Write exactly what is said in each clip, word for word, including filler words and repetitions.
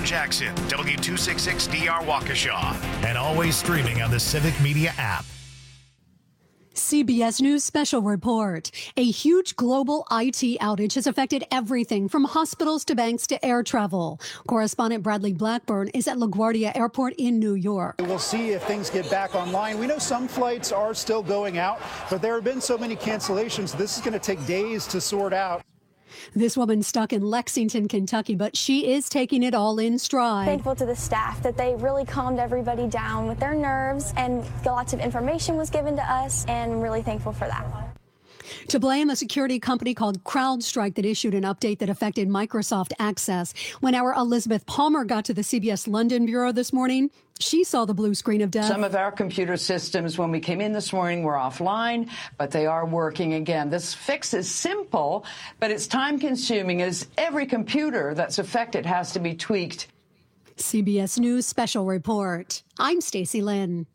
Jackson, W two sixty-six D R Waukesha, and always streaming on the Civic Media app. C B S News Special Report. A huge global I T outage has affected everything from hospitals to banks to air travel. Correspondent Bradley Blackburn is at LaGuardia Airport in New York. We'll see if things get back online. We know some flights are still going out, but there have been so many cancellations. This is going to take days to sort out. This woman stuck in Lexington, Kentucky, but she is taking it all in stride. Thankful to the staff that they really calmed everybody down with their nerves, and lots of information was given to us, and I'm really thankful for that. To blame a security company called CrowdStrike that issued an update that affected Microsoft Access. When our Elizabeth Palmer got to the C B S London bureau this morning, she saw the blue screen of death. Some of our computer systems, when we came in this morning, were offline, but they are working again. This fix is simple, but it's time-consuming, as every computer that's affected has to be tweaked. C B S News Special Report. I'm Stacey Lynn.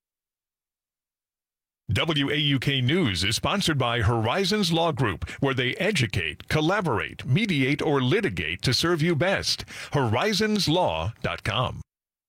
W A U K News is sponsored by Horizons Law Group, where they educate, collaborate, mediate, or litigate to serve you best. horizons law dot com.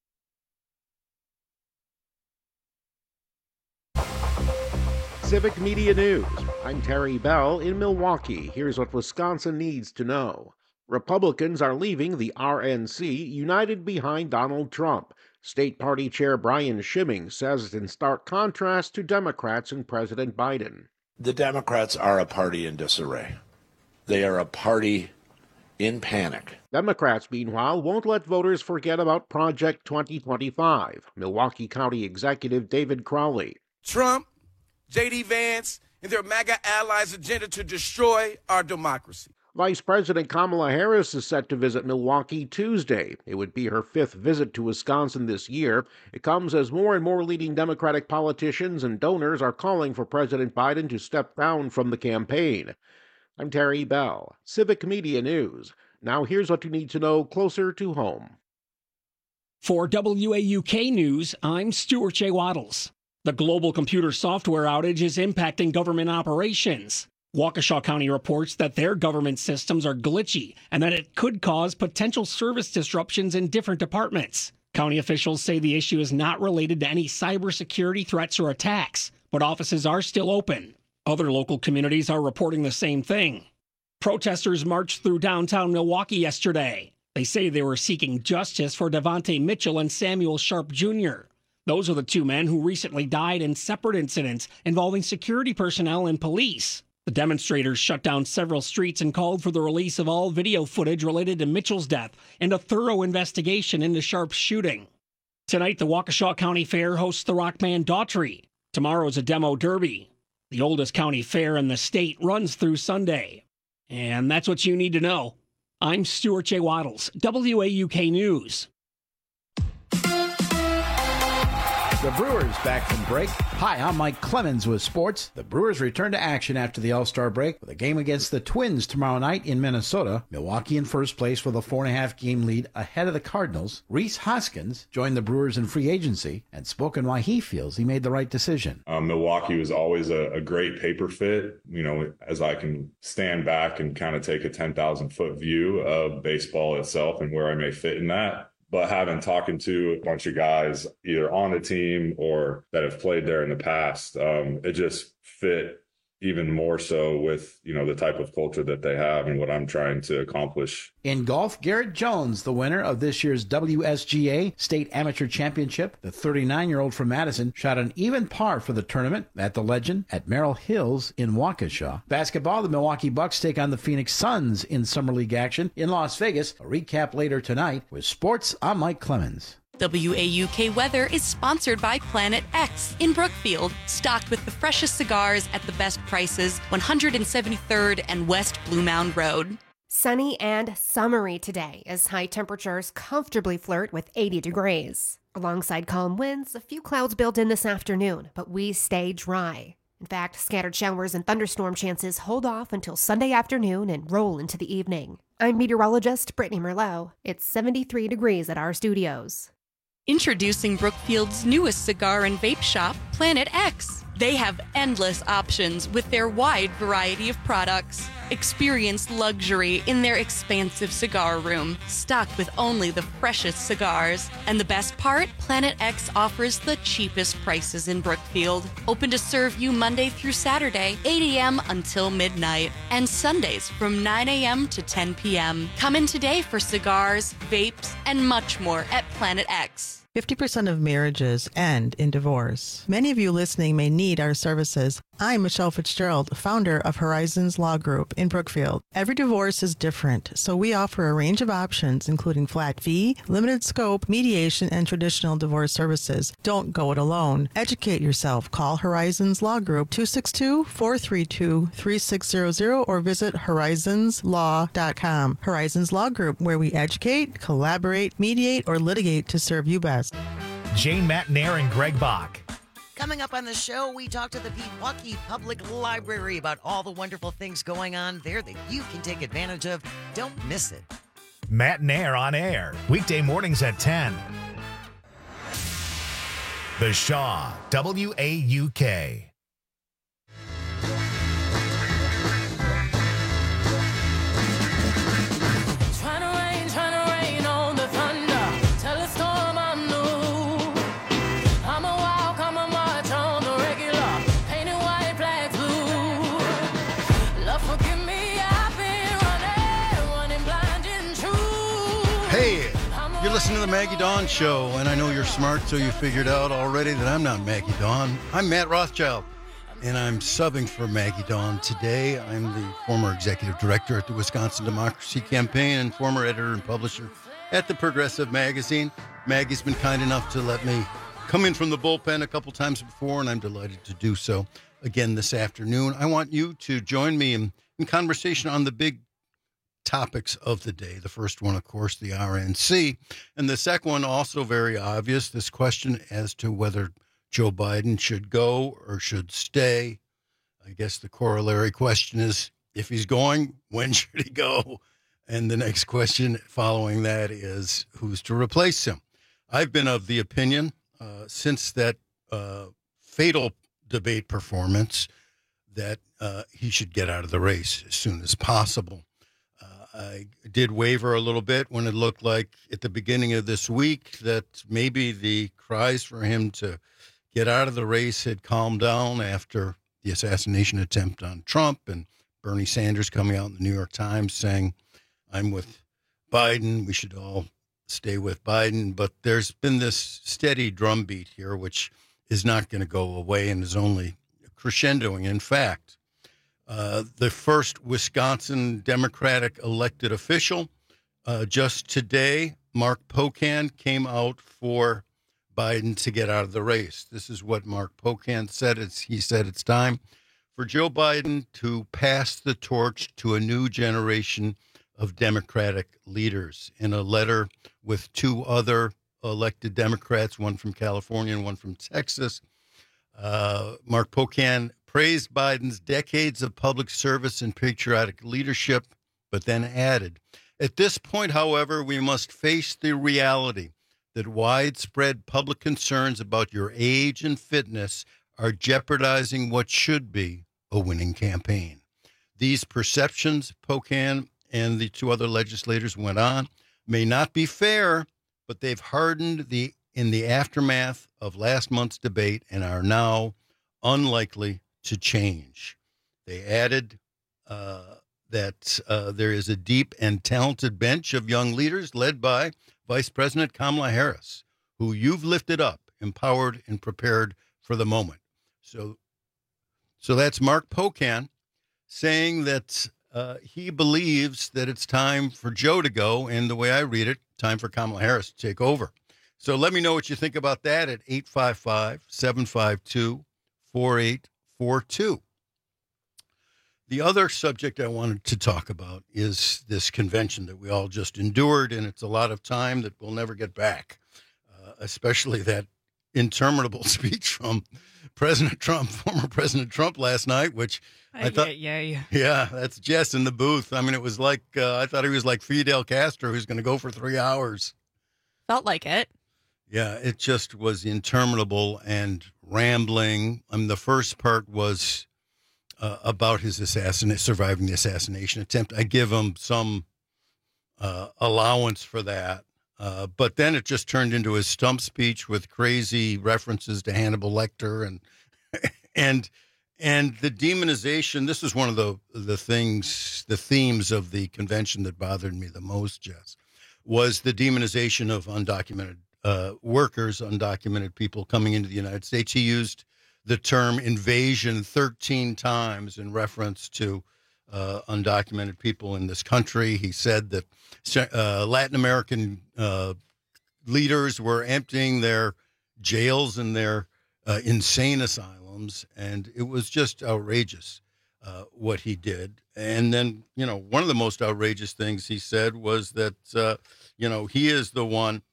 Civic Media News. I'm Terry Bell in Milwaukee. Here's what Wisconsin needs to know. Republicans are leaving the R N C united behind Donald Trump. State Party Chair Brian Schimming says it's in stark contrast to Democrats and President Biden. The Democrats are a party in disarray. They are a party in panic. Democrats, meanwhile, won't let voters forget about Project twenty twenty-five. Milwaukee County Executive David Crowley. Trump, J D Vance, and their MAGA allies' agenda to destroy our democracy. Vice President Kamala Harris is set to visit Milwaukee Tuesday. It would be her fifth visit to Wisconsin this year. It comes as more and more leading Democratic politicians and donors are calling for President Biden to step down from the campaign. I'm Terry Bell, Civic Media News. Now here's what you need to know closer to home. For W A U K News, I'm Stuart J. Waddles. The global computer software outage is impacting government operations. Waukesha County reports that their government systems are glitchy and that it could cause potential service disruptions in different departments. County officials say the issue is not related to any cybersecurity threats or attacks, but offices are still open. Other local communities are reporting the same thing. Protesters marched through downtown Milwaukee yesterday. They say they were seeking justice for Devontae Mitchell and Samuel Sharp Junior Those are the two men who recently died in separate incidents involving security personnel and police. The demonstrators shut down several streets and called for the release of all video footage related to Mitchell's death and a thorough investigation into Sharp's shooting. Tonight, the Waukesha County Fair hosts the rock band Daughtry. Tomorrow's a demo derby. The oldest county fair in the state runs through Sunday. And that's what you need to know. I'm Stuart J. Waddles, W A U K News. The Brewers back from break. Hi, I'm Mike Clemens with sports. The Brewers return to action after the All-Star break with a game against the Twins tomorrow night in Minnesota. Milwaukee in first place with a four and a half game lead ahead of the Cardinals. Rhys Hoskins joined the Brewers in free agency and spoken why he feels he made the right decision. Um, Milwaukee was always a, a great paper fit. You know, as I can stand back and kind of take a ten thousand foot view of baseball itself and where I may fit in that. But having talking to a bunch of guys either on the team or that have played there in the past, um, it just fit even more so with, you know, the type of culture that they have and what I'm trying to accomplish. In golf, Garrett Jones, the winner of this year's W S G A State Amateur Championship, the thirty-nine-year-old from Madison, shot an even par for the tournament at the Legend at Merrill Hills in Waukesha. Basketball, the Milwaukee Bucks take on the Phoenix Suns in Summer League action in Las Vegas. A recap later tonight. With sports, I'm Mike Clemens. W A U K Weather is sponsored by Planet X in Brookfield, stocked with the freshest cigars at the best prices, one hundred seventy-third and West Blue Mound Road. Sunny and summery today as high temperatures comfortably flirt with eighty degrees. Alongside calm winds, a few clouds build in this afternoon, but we stay dry. In fact, scattered showers and thunderstorm chances hold off until Sunday afternoon and roll into the evening. I'm meteorologist Brittany Merlot. It's seventy-three degrees at our studios. Introducing Brookfield's newest cigar and vape shop, Planet X. They have endless options with their wide variety of products. Experience luxury in their expansive cigar room, stocked with only the freshest cigars. And the best part? Planet X offers the cheapest prices in Brookfield. Open to serve you Monday through Saturday, eight a.m. until midnight, and Sundays from nine a.m. to ten p.m. Come in today for cigars, vapes, and much more at Planet X. fifty percent of marriages end in divorce. Many of you listening may need our services. I'm Michelle Fitzgerald, founder of Horizons Law Group in Brookfield. Every divorce is different, so we offer a range of options, including flat fee, limited scope, mediation, and traditional divorce services. Don't go it alone. Educate yourself. Call Horizons Law Group two six two, four three two, three six zero zero or visit horizons law dot com. Horizons Law Group, where we educate, collaborate, mediate, or litigate to serve you best. Jane Matnair and Greg Bach. Coming up on the show, we talk to the Pewaukee Public Library about all the wonderful things going on there that you can take advantage of. Don't miss it. Matnair on air, weekday mornings at ten. The Shaw, W A U K. You're listening to the Maggie Dawn Show, and I know you're smart, so you figured out already that I'm not Maggie Dawn. I'm Matt Rothschild, and I'm subbing for Maggie Dawn today. I'm the former executive director at the Wisconsin Democracy Campaign and former editor and publisher at the Progressive Magazine. Maggie's been kind enough to let me come in from the bullpen a couple times before, and I'm delighted to do so again this afternoon. I want you to join me in, in conversation on the big topics of the day. The first one, of course, the R N C. And the second one, also very obvious, this question as to whether Joe Biden should go or should stay. I guess the corollary question is, if he's going, when should he go? And the next question following that is, who's to replace him? I've been of the opinion uh, since that uh, fatal debate performance that uh, he should get out of the race as soon as possible. I did waver a little bit when it looked like at the beginning of this week that maybe the cries for him to get out of the race had calmed down after the assassination attempt on Trump and Bernie Sanders coming out in the New York Times saying, I'm with Biden, we should all stay with Biden. But there's been this steady drumbeat here, which is not going to go away and is only crescendoing. In fact, Uh, the first Wisconsin Democratic elected official. Uh, just today, Mark Pocan came out for Biden to get out of the race. This is what Mark Pocan said. It's, he said it's time for Joe Biden to pass the torch to a new generation of Democratic leaders. In a letter with two other elected Democrats, one from California and one from Texas, uh, Mark Pocan praised Biden's decades of public service and patriotic leadership, but then added, at this point, however, we must face the reality that widespread public concerns about your age and fitness are jeopardizing what should be a winning campaign. These perceptions, Pocan and the two other legislators went on, may not be fair, but they've hardened the in the aftermath of last month's debate and are now unlikely to change. They added uh, that uh, there is a deep and talented bench of young leaders led by Vice President Kamala Harris, who you've lifted up, empowered, and prepared for the moment. So, so that's Mark Pocan saying that uh, he believes that it's time for Joe to go, and the way I read it, time for Kamala Harris to take over. So let me know what you think about that at eight five five, seven five two, four eight four two. The other subject I wanted to talk about is this convention that we all just endured, and it's a lot of time that we'll never get back, uh, especially that interminable speech from President Trump, former President Trump last night, which I, I thought, yeah, yeah, yeah, that's Jess in the booth. I mean, it was like, uh, I thought he was like Fidel Castro, who's going to go for three hours. Felt like it. Yeah, it just was interminable and rambling. I mean, the first part was uh, about his assassin, surviving the assassination attempt. I give him some uh, allowance for that. Uh, but then it just turned into his stump speech with crazy references to Hannibal Lecter and and and the demonization. This is one of the the things, the themes of the convention that bothered me the most, Jess, was the demonization of undocumented uh, workers, undocumented people coming into the United States. He used the term invasion thirteen times in reference to uh, undocumented people in this country. He said that uh, Latin American uh, leaders were emptying their jails and their uh, insane asylums, and it was just outrageous uh, what he did. And then, you know, one of the most outrageous things he said was that, uh, you know, he is the one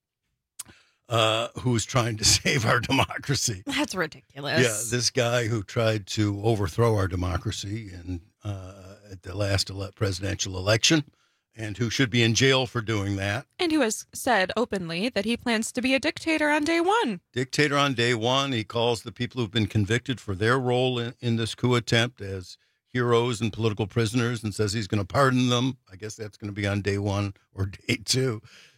uh, who's trying to save our democracy. That's ridiculous. Yeah, this guy who tried to overthrow our democracy in, uh, at the last ele- presidential election, and who should be in jail for doing that. And who has said openly that he plans to be a dictator on day one. Dictator on day one. He calls the people who've been convicted for their role in, in this coup attempt as heroes and political prisoners, and says he's going to pardon them. I guess that's going to be on day one or day two.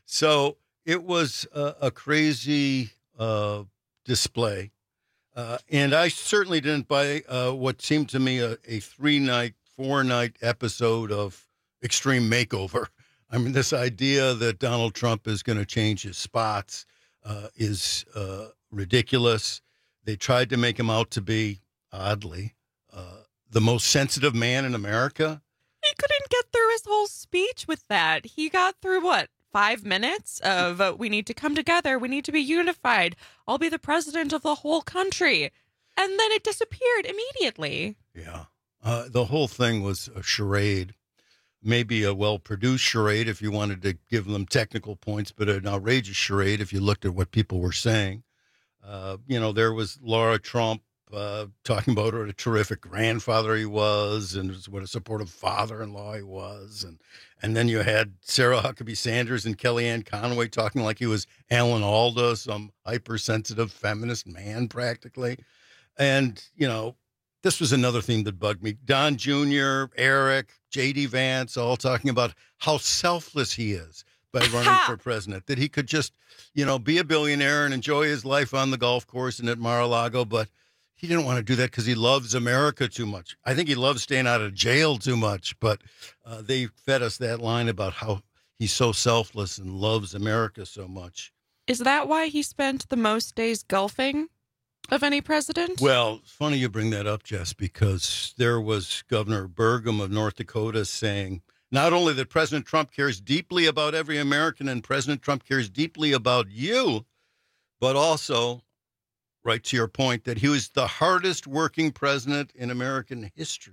So it was a, a crazy uh, display. Uh, and I certainly didn't buy uh, what seemed to me a, a three-night, four-night episode of Extreme Makeover. I mean, this idea that Donald Trump is going to change his spots uh, is uh, ridiculous. They tried to make him out to be, oddly, uh, the most sensitive man in America. He couldn't get through his whole speech with that. He got through, what, five minutes of uh, we need to come together, we need to be unified, I'll be the president of the whole country. And then it disappeared immediately. Yeah. Uh, the whole thing was a charade. Maybe a well-produced charade if you wanted to give them technical points, but an outrageous charade if you looked at what people were saying. Uh, you know, there was Laura Trump uh, talking about what a terrific grandfather he was and what a supportive father-in-law he was. And and then you had Sarah Huckabee Sanders and Kellyanne Conway talking like he was Alan Alda, some hypersensitive feminist man practically. And, you know, this was another thing that bugged me. Don Junior, Eric, J D Vance, all talking about how selfless he is by running for president, that he could just, you know, be a billionaire and enjoy his life on the golf course and at Mar-a-Lago, but he didn't want to do that because he loves America too much. I think he loves staying out of jail too much, but uh, they fed us that line about how he's so selfless and loves America so much. Is that why he spent the most days golfing of any president? Well, it's funny you bring that up, Jess, because there was Governor Burgum of North Dakota saying not only that President Trump cares deeply about every American and President Trump cares deeply about you, but also, right to your point, that he was the hardest working president in American history.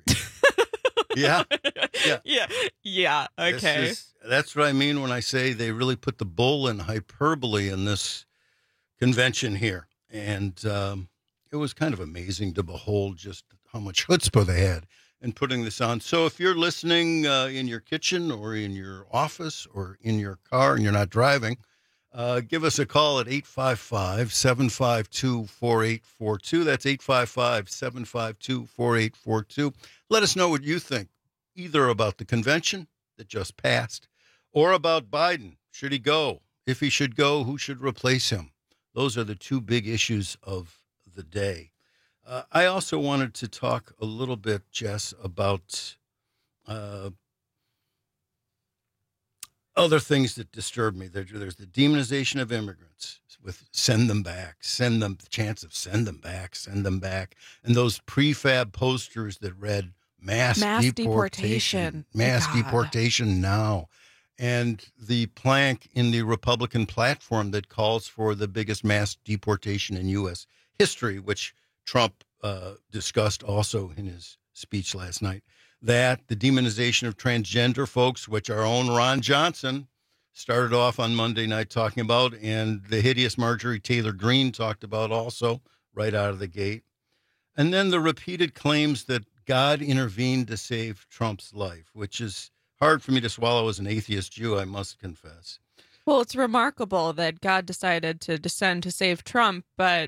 Yeah. Yeah. Yeah. Yeah. Okay. Is, that's what I mean when I say they really put the bull in hyperbole in this convention here. And um, it was kind of amazing to behold just how much chutzpah they had in putting this on. So if you're listening uh, in your kitchen or in your office or in your car and you're not driving, uh, give us a call at eight five five, seven five two, four eight four two. That's eight five five, seven five two, four eight four two. Let us know what you think, either about the convention that just passed or about Biden. Should he go? If he should go, who should replace him? Those are the two big issues of the day. Uh, I also wanted to talk a little bit, Jess, about uh, other things that disturb me. There, there's the demonization of immigrants with send them back, send them, the chance of send them back, send them back. And those prefab posters that read mass, mass deportation, deportation. mass God. deportation now. And the plank in the Republican platform that calls for the biggest mass deportation in U S history, which Trump uh, discussed also in his speech last night, that the demonization of transgender folks, which our own Ron Johnson started off on Monday night talking about, and the hideous Marjorie Taylor Greene talked about also right out of the gate. And then the repeated claims that God intervened to save Trump's life, which is hard for me to swallow as an atheist Jew, I must confess. Well, it's remarkable that God decided to descend to save Trump, but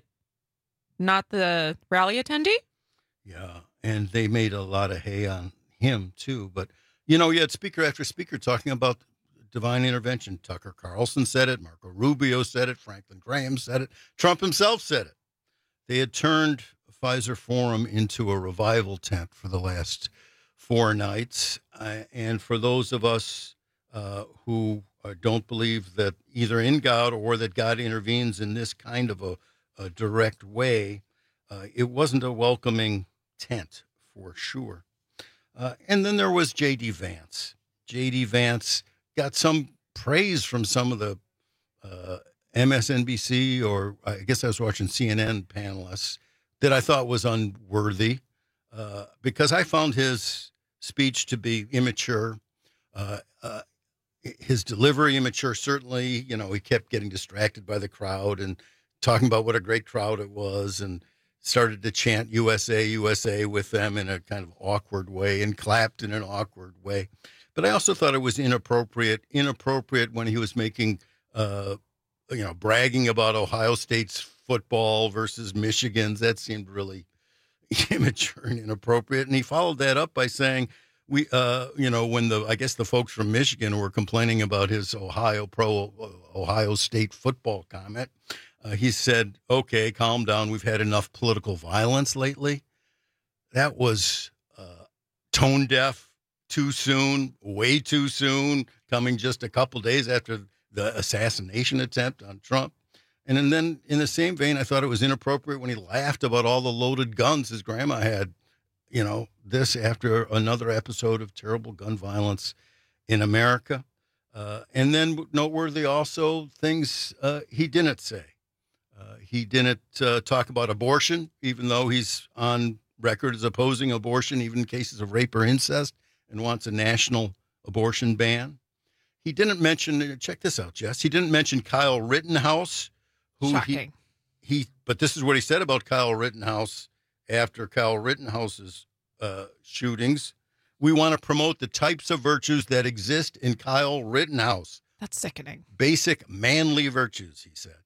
not the rally attendee? Yeah, and they made a lot of hay on him, too. But, you know, you had speaker after speaker talking about divine intervention. Tucker Carlson said it. Marco Rubio said it. Franklin Graham said it. Trump himself said it. They had turned Pfizer Forum into a revival tent for the last four nights. Uh, and for those of us uh, who uh, don't believe that either in God or that God intervenes in this kind of a, a direct way, uh, it wasn't a welcoming tent for sure. Uh, and then there was J D. Vance. J D. Vance got some praise from some of the uh, M S N B C, or I guess I was watching C N N panelists, that I thought was unworthy uh, because I found his speech to be immature, uh, uh, his delivery immature. Certainly, you know, he kept getting distracted by the crowd and talking about what a great crowd it was, and started to chant U S A, U S A with them in a kind of awkward way and clapped in an awkward way. But I also thought it was inappropriate, inappropriate when he was making, uh, you know, bragging about Ohio State's football versus Michigan's. That seemed really immature and inappropriate. And he followed that up by saying, we, uh, you know, when the, I guess the folks from Michigan were complaining about his Ohio pro Ohio State football comment, uh, he said, okay, calm down. We've had enough political violence lately. That was uh, tone deaf, too soon, way too soon, coming just a couple days after the assassination attempt on Trump. And then in the same vein, I thought it was inappropriate when he laughed about all the loaded guns his grandma had. You know, this after another episode of terrible gun violence in America. Uh, and then noteworthy also things uh, he didn't say. Uh, he didn't uh, talk about abortion, even though he's on record as opposing abortion, even in cases of rape or incest, and wants a national abortion ban. He didn't mention, check this out, Jess, he didn't mention Kyle Rittenhouse. Who Shocking. He, he, but this is what he said about Kyle Rittenhouse after Kyle Rittenhouse's uh, shootings. We want to promote the types of virtues that exist in Kyle Rittenhouse. That's sickening. Basic manly virtues, he said.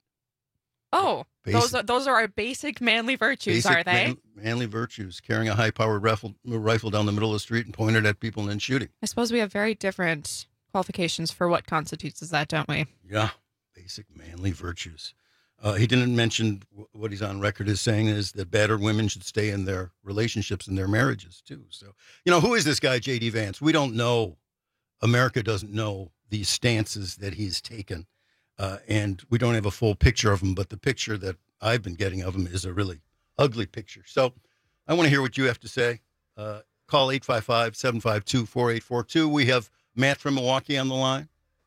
Oh, Basic, those are, those are our basic manly virtues, basic are they? Man, manly virtues, carrying a high-powered rifle, rifle down the middle of the street and pointing it at people and then shooting. I suppose we have very different qualifications for what constitutes as that, don't we? Yeah, basic manly virtues. Uh, he didn't mention what he's on record as saying is that battered women should stay in their relationships and their marriages, too. So, you know, who is this guy, J D. Vance? We don't know. America doesn't know these stances that he's taken. Uh, and we don't have a full picture of him, but the picture that I've been getting of him is a really ugly picture. So I want to hear what you have to say. Uh, call eight five five, seven five two, four eight four two. We have Matt from Milwaukee on the line.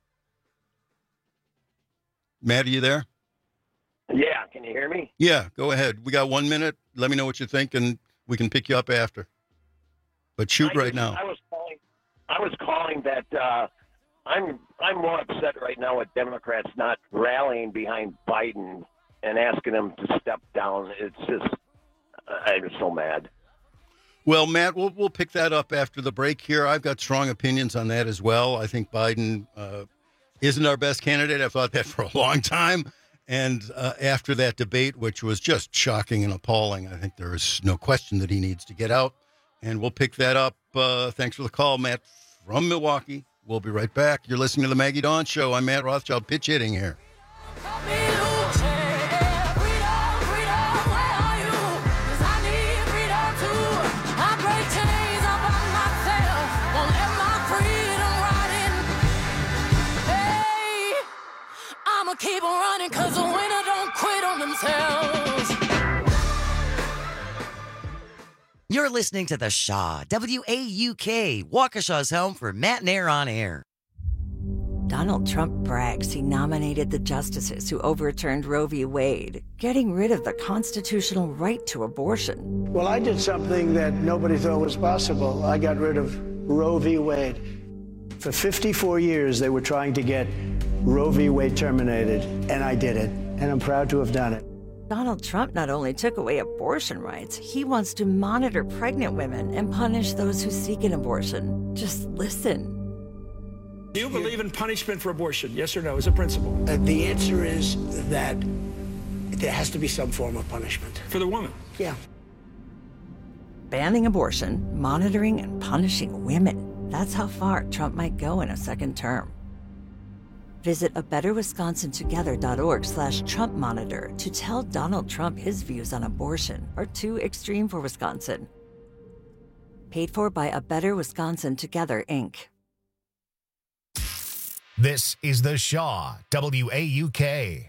Matt, are you there? Yeah, can you hear me? Yeah, go ahead. We got one minute. Let me know what you think, and we can pick you up after. But shoot I right just, now. I was calling. I was calling that uh, I'm I'm more upset right now with Democrats not rallying behind Biden and asking him to step down. It's just I'm so mad. Well, Matt, we'll we'll pick that up after the break here. I've got strong opinions on that as well. I think Biden uh, isn't our best candidate. I've thought that for a long time. And uh, after that debate, which was just shocking and appalling, I think there is no question that he needs to get out. And we'll pick that up. Uh, thanks for the call, Matt from Milwaukee. We'll be right back. You're listening to the Maggie Dawn Show. I'm Matt Rothschild, pitch hitting here. Keep on running because the winner don't quit on themselves. You're listening to The Shaw, W A U K, Waukesha's home for Matt and Air on Air. Donald Trump brags he nominated the justices who overturned Roe v. Wade, getting rid of the constitutional right to abortion. Well, I did something that nobody thought was possible. I got rid of Roe v. Wade. For fifty-four years, they were trying to get Roe v. Wade terminated, and I did it, and I'm proud to have done it. Donald Trump not only took away abortion rights, he wants to monitor pregnant women and punish those who seek an abortion. Just listen. Do you believe in punishment for abortion? Yes or no, as a principle? Uh, the answer is that there has to be some form of punishment. For the woman? Yeah. Banning abortion, monitoring and punishing women. That's how far Trump might go in a second term. Visit a better wisconsin together dot org slash Trump monitor to tell Donald Trump his views on abortion are too extreme for Wisconsin. Paid for by A Better Wisconsin Together, Incorporated. This is The Shaw, W A U K.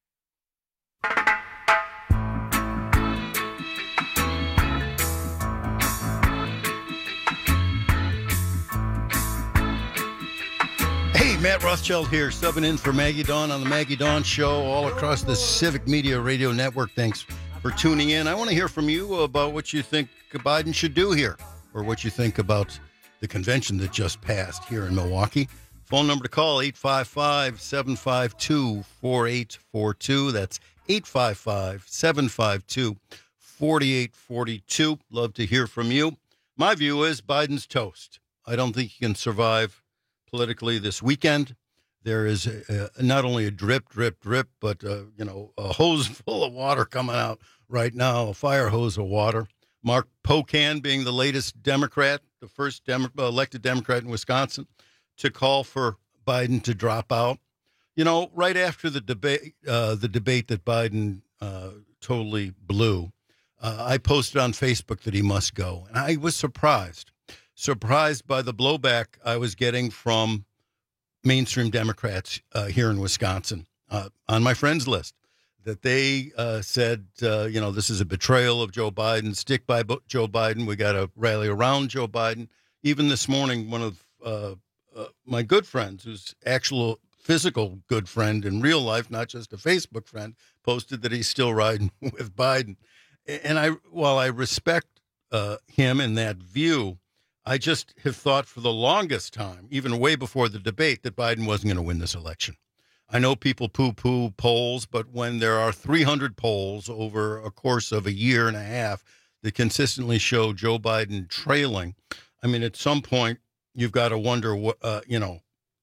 Hey, Matt Rothschild here, subbing in for Maggie Dawn on the Maggie Dawn Show all across the Civic Media Radio Network. Thanks for tuning in. I want to hear from you about what you think Biden should do here, or what you think about the convention that just passed here in Milwaukee. Phone number to call, eight five five, seven five two, four eight four two. That's eight five five, seven five two, four eight four two. Love to hear from you. My view is Biden's toast. I don't think he can survive politically this weekend. There is a, a, not only a drip, drip, drip, but, uh, you know, a hose full of water coming out right now, a fire hose of water. Mark Pocan being the latest Democrat, the first Demo- elected Democrat in Wisconsin, to call for Biden to drop out. You know, right after the debate, uh, the debate that Biden uh, totally blew, uh, I posted on Facebook that he must go. And I was surprised, surprised by the blowback I was getting from mainstream Democrats uh, here in Wisconsin uh, on my friends list, that they uh, said, uh, you know, this is a betrayal of Joe Biden, stick by Bo- Joe Biden. We got to rally around Joe Biden. Even this morning, one of uh, uh, my good friends, who's actual physical good friend in real life, not just a Facebook friend, posted that he's still riding with Biden. And I, while I respect uh, him in that view, I just have thought for the longest time, even way before the debate, that Biden wasn't going to win this election. I know people poo-poo polls, but when there are three hundred polls over a course of a year and a half that consistently show Joe Biden trailing, I mean, at some point, you've got to wonder, what, uh, you know,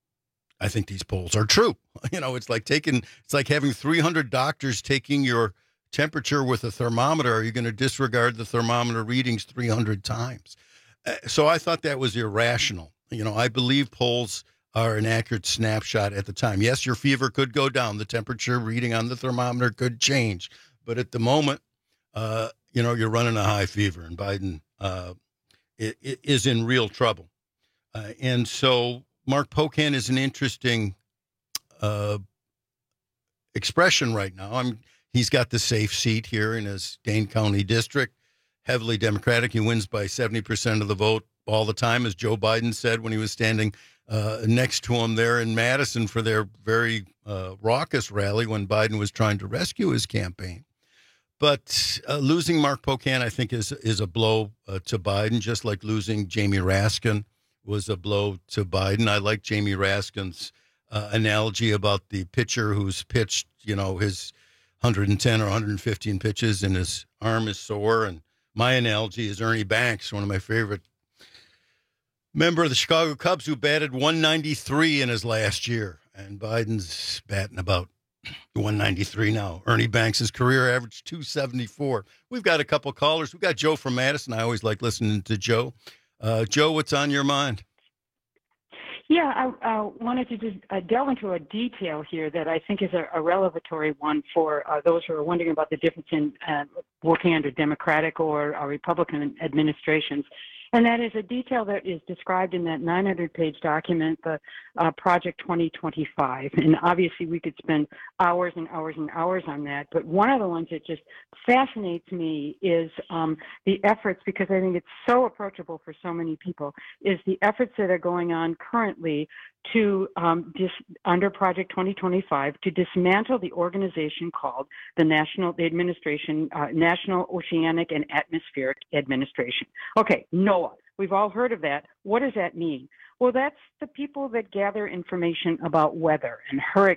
I think these polls are true. You know, it's like taking, it's like having three hundred doctors taking your temperature with a thermometer. Are you going to disregard the thermometer readings three hundred times? Uh, so I thought that was irrational. You know, I believe polls are an accurate snapshot at the time. Yes, your fever could go down. The temperature reading on the thermometer could change. But at the moment, uh, you know, you're running a high fever, and Biden uh, is in real trouble. Uh, and so Mark Pocan is an interesting uh, expression right now. I'm, he's got the safe seat here in his Dane County district, heavily Democratic. He wins by seventy percent of the vote all the time, as Joe Biden said when he was standing uh, next to him there in Madison for their very uh, raucous rally when Biden was trying to rescue his campaign. But uh, losing Mark Pocan, I think, is is a blow uh, to Biden, just like losing Jamie Raskin was a blow to Biden. I like Jamie Raskin's uh, analogy about the pitcher who's pitched, you know, his one hundred ten or one hundred fifteen pitches and his arm is sore. And my analogy is Ernie Banks, one of my favorite member of the Chicago Cubs, who batted one ninety-three in his last year. And Biden's batting about one ninety-three now. Ernie Banks' career average two seventy-four. We've got a couple callers. We've got Joe from Madison. I always like listening to Joe. Uh, Joe, what's on your mind? Yeah, I uh, wanted to just uh, delve into a detail here that I think is a, a revelatory one for uh, those who are wondering about the difference in uh, working under Democratic or uh, Republican administrations. And that is a detail that is described in that nine hundred page document, the uh, Project twenty twenty-five. And obviously we could spend hours and hours and hours on that. But one of the ones that just fascinates me is um, the efforts, because I think it's so approachable for so many people, is the efforts that are going on currently to, um, dis, under Project twenty twenty-five, to dismantle the organization called the National, the Administration, uh, National Oceanic and Atmospheric Administration. Okay, NOAA. We've all heard of that. What does that mean? Well, that's the people that gather information about weather and hurricanes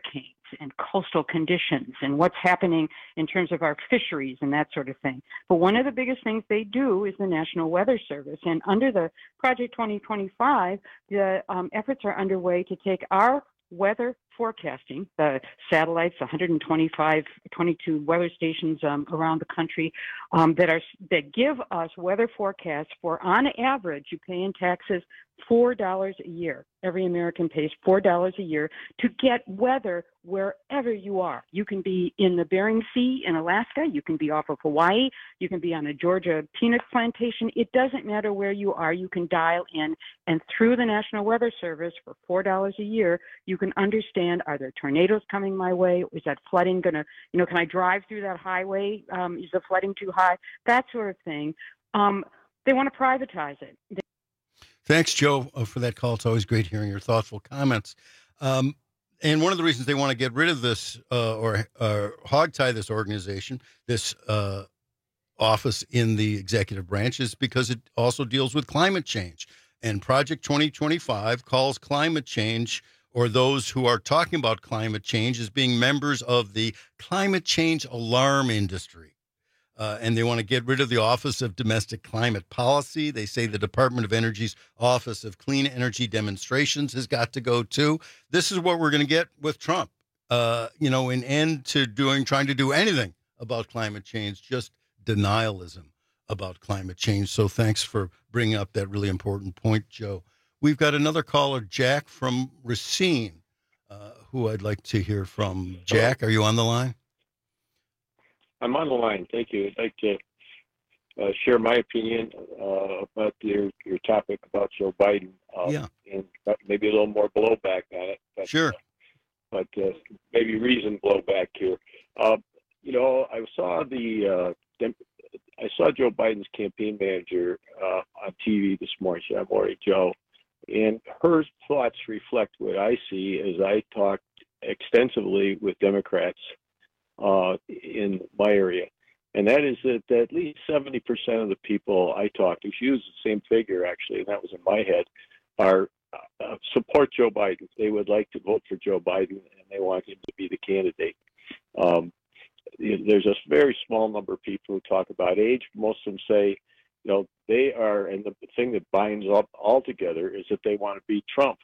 and coastal conditions and what's happening in terms of our fisheries and that sort of thing. But one of the biggest things they do is the National Weather Service. And under the Project twenty twenty-five, the um, efforts are underway to take our weather forecasting, the satellites, one hundred twenty-five, twenty-two weather stations um, around the country um, that are that give us weather forecasts for, on average, you pay in taxes four dollars a year. Every American pays four dollars a year to get weather wherever you are. You can be in the Bering Sea in Alaska. You can be off of Hawaii. You can be on a Georgia peanut plantation. It doesn't matter where you are. You can dial in, and through the National Weather Service for four dollars a year, you can understand, are there tornadoes coming my way? Is that flooding going to, you know, can I drive through that highway? Um, is the flooding too high? That sort of thing. Um, they want to privatize it. They- Thanks, Joe, uh, for that call. It's always great hearing your thoughtful comments. Um, and one of the reasons they want to get rid of this uh, or uh, hogtie this organization, this uh, office in the executive branch, is because it also deals with climate change. And Project twenty twenty-five calls climate change, or those who are talking about climate change, as being members of the climate change alarm industry. Uh, and they want to get rid of the Office of Domestic Climate Policy. They say the Department of Energy's Office of Clean Energy Demonstrations has got to go too. This is what we're going to get with Trump. Uh, you know, an end to doing, trying to do anything about climate change, just denialism about climate change. So thanks for bringing up that really important point, Joe. We've got another caller, Jack from Racine, uh, who I'd like to hear from. Jack, are you on the line? I'm on the line. Thank you. I'd like to uh, share my opinion uh, about your, your topic about Joe Biden. Um, yeah. And maybe a little more blowback on it. But, sure. Uh, but uh, maybe reasoned blowback here. Uh, you know, I saw the uh, I saw Joe Biden's campaign manager uh, on T V this morning, Sean Morey Joe, and her thoughts reflect what I see as I talked extensively with Democrats uh, in my area. And that is that at least seventy percent of the people I talked to, she used the same figure actually, and that was in my head, are uh, support Joe Biden. They would like to vote for Joe Biden, and they want him to be the candidate. Um, there's a very small number of people who talk about age. Most of them say, you know, they are, and the thing that binds up all together is that they want to beat Trump.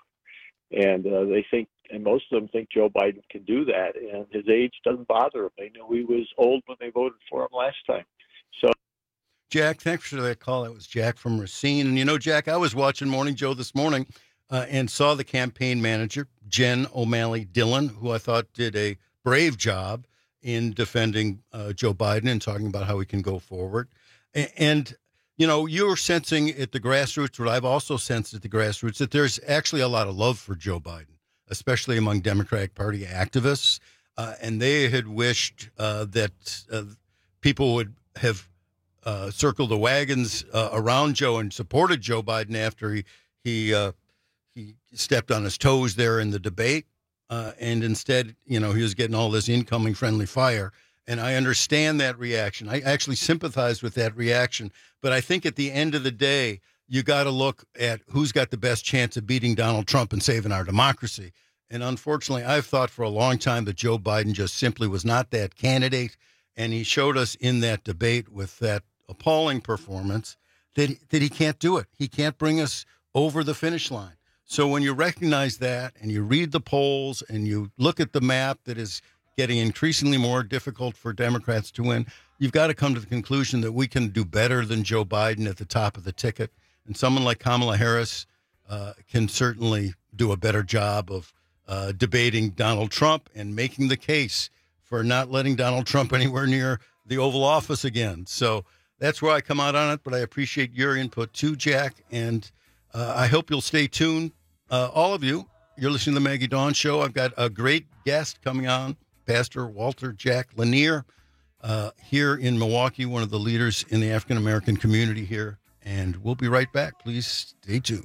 And uh, they think, and most of them think Joe Biden can do that, and his age doesn't bother them. They knew he was old when they voted for him last time. So, Jack, thanks for that call. That was Jack from Racine. And you know, Jack, I was watching Morning Joe this morning uh, and saw the campaign manager, Jen O'Malley Dillon, who I thought did a brave job in defending uh, Joe Biden and talking about how he can go forward. And, and you know, you're sensing at the grassroots, what I've also sensed at the grassroots, that there's actually a lot of love for Joe Biden, especially among Democratic Party activists. Uh, and they had wished uh, that uh, people would have uh, circled the wagons uh, around Joe and supported Joe Biden after he he uh, he stepped on his toes there in the debate. Uh, and instead, you know, he was getting all this incoming friendly fire. And I understand that reaction. I actually sympathize with that reaction. But I think at the end of the day, you got to look at who's got the best chance of beating Donald Trump and saving our democracy. And unfortunately, I've thought for a long time that Joe Biden just simply was not that candidate. And he showed us in that debate with that appalling performance that, that he can't do it. He can't bring us over the finish line. So when you recognize that and you read the polls and you look at the map that is getting increasingly more difficult for Democrats to win, you've got to come to the conclusion that we can do better than Joe Biden at the top of the ticket. And someone like Kamala Harris uh, can certainly do a better job of uh, debating Donald Trump and making the case for not letting Donald Trump anywhere near the Oval Office again. So that's where I come out on it, but I appreciate your input too, Jack. And uh, I hope you'll stay tuned. Uh, all of you, you're listening to the Maggie Dawn Show. I've got a great guest coming on, Pastor Walter Jack Lanier, uh, here in Milwaukee, one of the leaders in the African-American community here. And we'll be right back. Please stay tuned.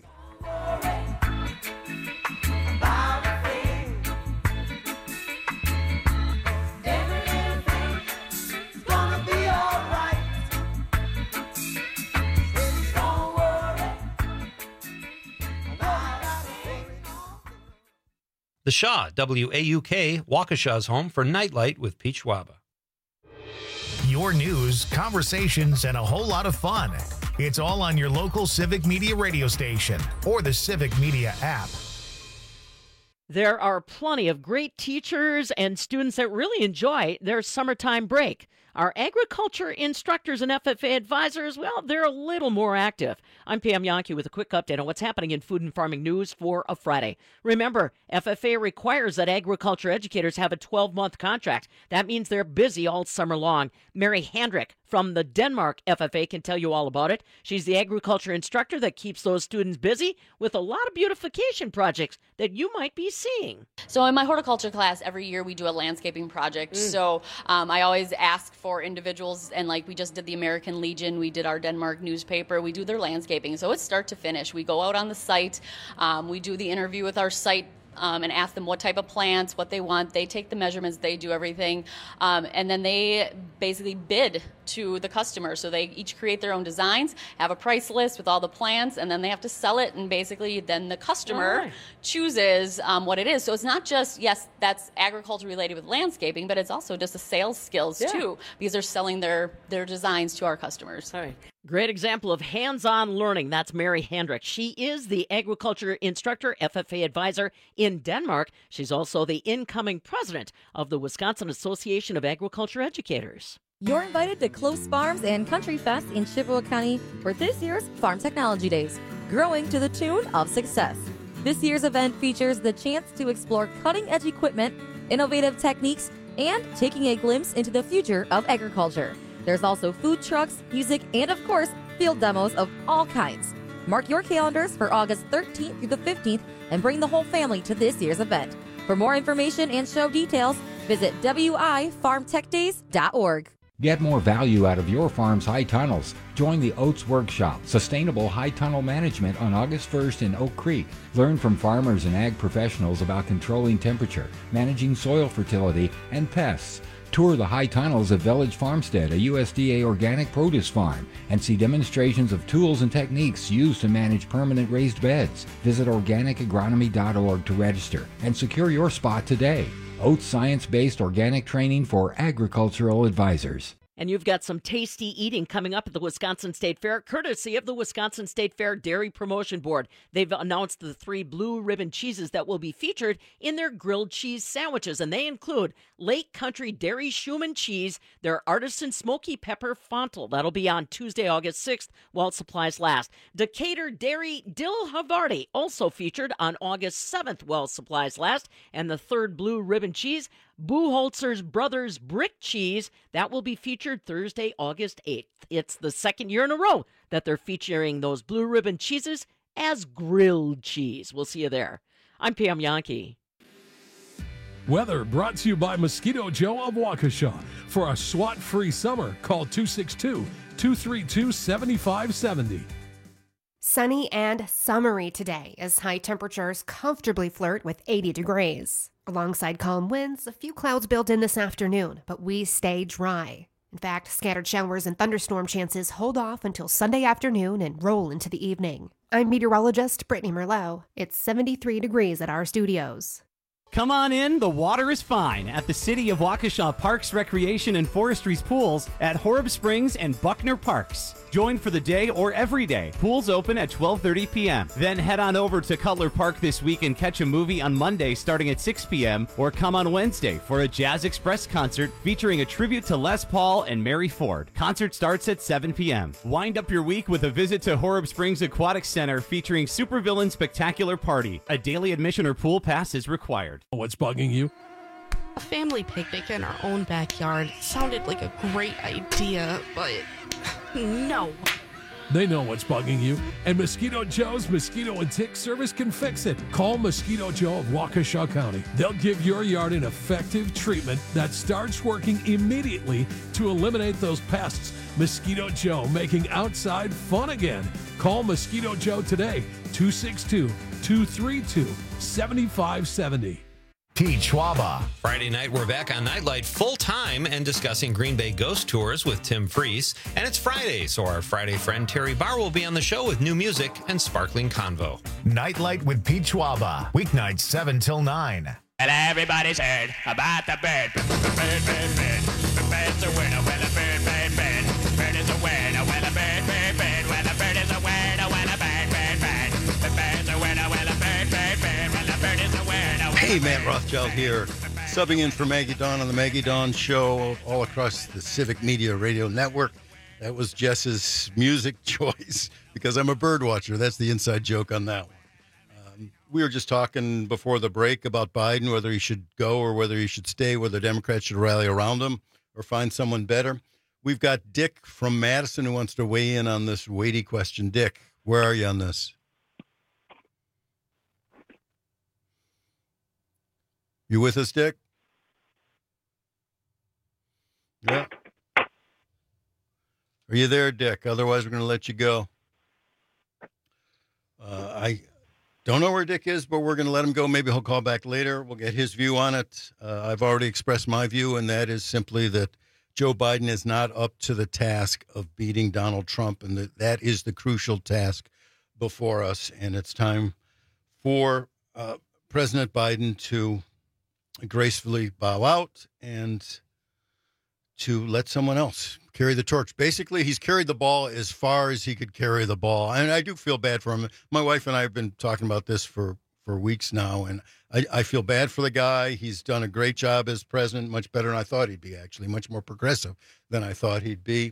The Shaw, W A U K, Waukesha's home for Nightlight with Pete Schwaba. Your news, conversations, and a whole lot of fun. It's all on your local Civic Media radio station or the Civic Media app. There are plenty of great teachers and students that really enjoy their summertime break. Our agriculture instructors and F F A advisors, well, they're a little more active. I'm Pam Yonke with a quick update on what's happening in food and farming news for a Friday. Remember, F F A requires that agriculture educators have a twelve-month contract. That means they're busy all summer long. Mary Handrick from the Denmark F F A can tell you all about it. She's the agriculture instructor that keeps those students busy with a lot of beautification projects that you might be seeing. So in my horticulture class, every year we do a landscaping project. Mm. So um, I always ask for individuals, and like we just did the American Legion, we did our Denmark newspaper, we do their landscaping. So it's start to finish. We go out on the site, um, we do the interview with our site Um, and ask them what type of plants, what they want. They take the measurements, they do everything, um, and then they basically bid to the customer. So they each create their own designs, have a price list with all the plants, and then they have to sell it, and basically then the customer right. chooses um, what it is. So it's not just, yes, that's agriculture related with landscaping, but it's also just the sales skills yeah. too, because they're selling their, their designs to our customers. All right. Great example of hands-on learning. That's Mary Handrick. She is the agriculture instructor, F F A advisor in Denmark. She's also the incoming president of the Wisconsin Association of Agriculture Educators. You're invited to Close Farms and Country Fest in Chippewa County for this year's Farm Technology Days, growing to the tune of success. This year's event features the chance to explore cutting-edge equipment, innovative techniques, and taking a glimpse into the future of agriculture. There's also food trucks, music, and of course, field demos of all kinds. Mark your calendars for August thirteenth through the fifteenth and bring the whole family to this year's event. For more information and show details, visit W I farm tech days dot org. Get more value out of your farm's high tunnels. Join the Oats Workshop, Sustainable High Tunnel Management on August first in Oak Creek. Learn from farmers and ag professionals about controlling temperature, managing soil fertility, and pests. Tour the high tunnels at Village Farmstead, a U S D A organic produce farm, and see demonstrations of tools and techniques used to manage permanent raised beds. Visit organic agronomy dot org to register and secure your spot today. Oats science-based organic training for agricultural advisors. And you've got some tasty eating coming up at the Wisconsin State Fair, courtesy of the Wisconsin State Fair Dairy Promotion Board. They've announced the three blue ribbon cheeses that will be featured in their grilled cheese sandwiches, and they include Lake Country Dairy Schumann cheese, their artisan smoky pepper fontal. That'll be on Tuesday, August sixth, while supplies last. Decatur Dairy Dill Havarti, also featured on August seventh, while supplies last. And the third blue ribbon cheese, Buholzer's Brothers Brick Cheese, that will be featured Thursday, August eighth. It's the second year in a row that they're featuring those blue ribbon cheeses as grilled cheese. We'll see you there. I'm Pam Yonke. Weather brought to you by Mosquito Joe of Waukesha. For a SWAT-free summer, call two six two, two three two, seven five seven zero. Sunny and summery today as high temperatures comfortably flirt with eighty degrees. Alongside calm winds, a few clouds build in this afternoon, but we stay dry. In fact, scattered showers and thunderstorm chances hold off until Sunday afternoon and roll into the evening. I'm meteorologist Brittany Merlot. It's seventy-three degrees at our studios. Come on in, the water is fine at the City of Waukesha Parks, Recreation, and Forestry's pools at Horeb Springs and Buckner Parks. Join for the day or every day. Pools open at twelve thirty p.m. Then head on over to Cutler Park this week and catch a movie on Monday starting at six p.m. or come on Wednesday for a Jazz Express concert featuring a tribute to Les Paul and Mary Ford. Concert starts at seven p.m. Wind up your week with a visit to Horeb Springs Aquatic Center featuring Supervillain Spectacular Party. A daily admission or pool pass is required. What's bugging you? A family picnic in our own backyard sounded like a great idea, but no. They know what's bugging you, and Mosquito Joe's Mosquito and Tick Service can fix it. Call Mosquito Joe of Waukesha County. They'll give your yard an effective treatment that starts working immediately to eliminate those pests. Mosquito Joe, making outside fun again. Call Mosquito Joe today, two six two, two three two, seven five seven zero. Pete Schwaba. Friday night, we're back on Nightlight full-time and discussing Green Bay ghost tours with Tim Freese. And it's Friday, so our Friday friend Terry Barr will be on the show with new music and sparkling convo. Nightlight with Pete Schwaba. Weeknights seven till nine. And everybody's heard about the bird. Bird, bird, bird. The bird's a winner. Well, a bird, bird, bird. Bird is a winner. Well, a bird, bird, bird. Well, a bird is a winner. Well, a bird, bird, bird. The bird's a winner. Well, a bird, bird, bird. Well, a bird is a winner. Hey, Matt Rothschild here, subbing in for Maggie Dawn on the Maggie Dawn Show all across the Civic Media Radio Network. That was Jess's music choice because I'm a bird watcher. That's the inside joke on that one. Um, we were just talking before the break about Biden, whether he should go or whether he should stay, whether Democrats should rally around him or find someone better. We've got Dick from Madison who wants to weigh in on this weighty question. Dick, where are you on this? You with us, Dick? Yeah. Are you there, Dick? Otherwise, we're going to let you go. Uh, I don't know where Dick is, but we're going to let him go. Maybe he'll call back later. We'll get his view on it. Uh, I've already expressed my view, and that is simply that Joe Biden is not up to the task of beating Donald Trump, and that, that is the crucial task before us. And it's time for uh, President Biden to gracefully bow out and to let someone else carry the torch. Basically, he's carried the ball as far as he could carry the ball. And I do feel bad for him. My wife and I have been talking about this for, for weeks now, and I, I feel bad for the guy. He's done a great job as president, much better than I thought he'd be, actually, much more progressive than I thought he'd be.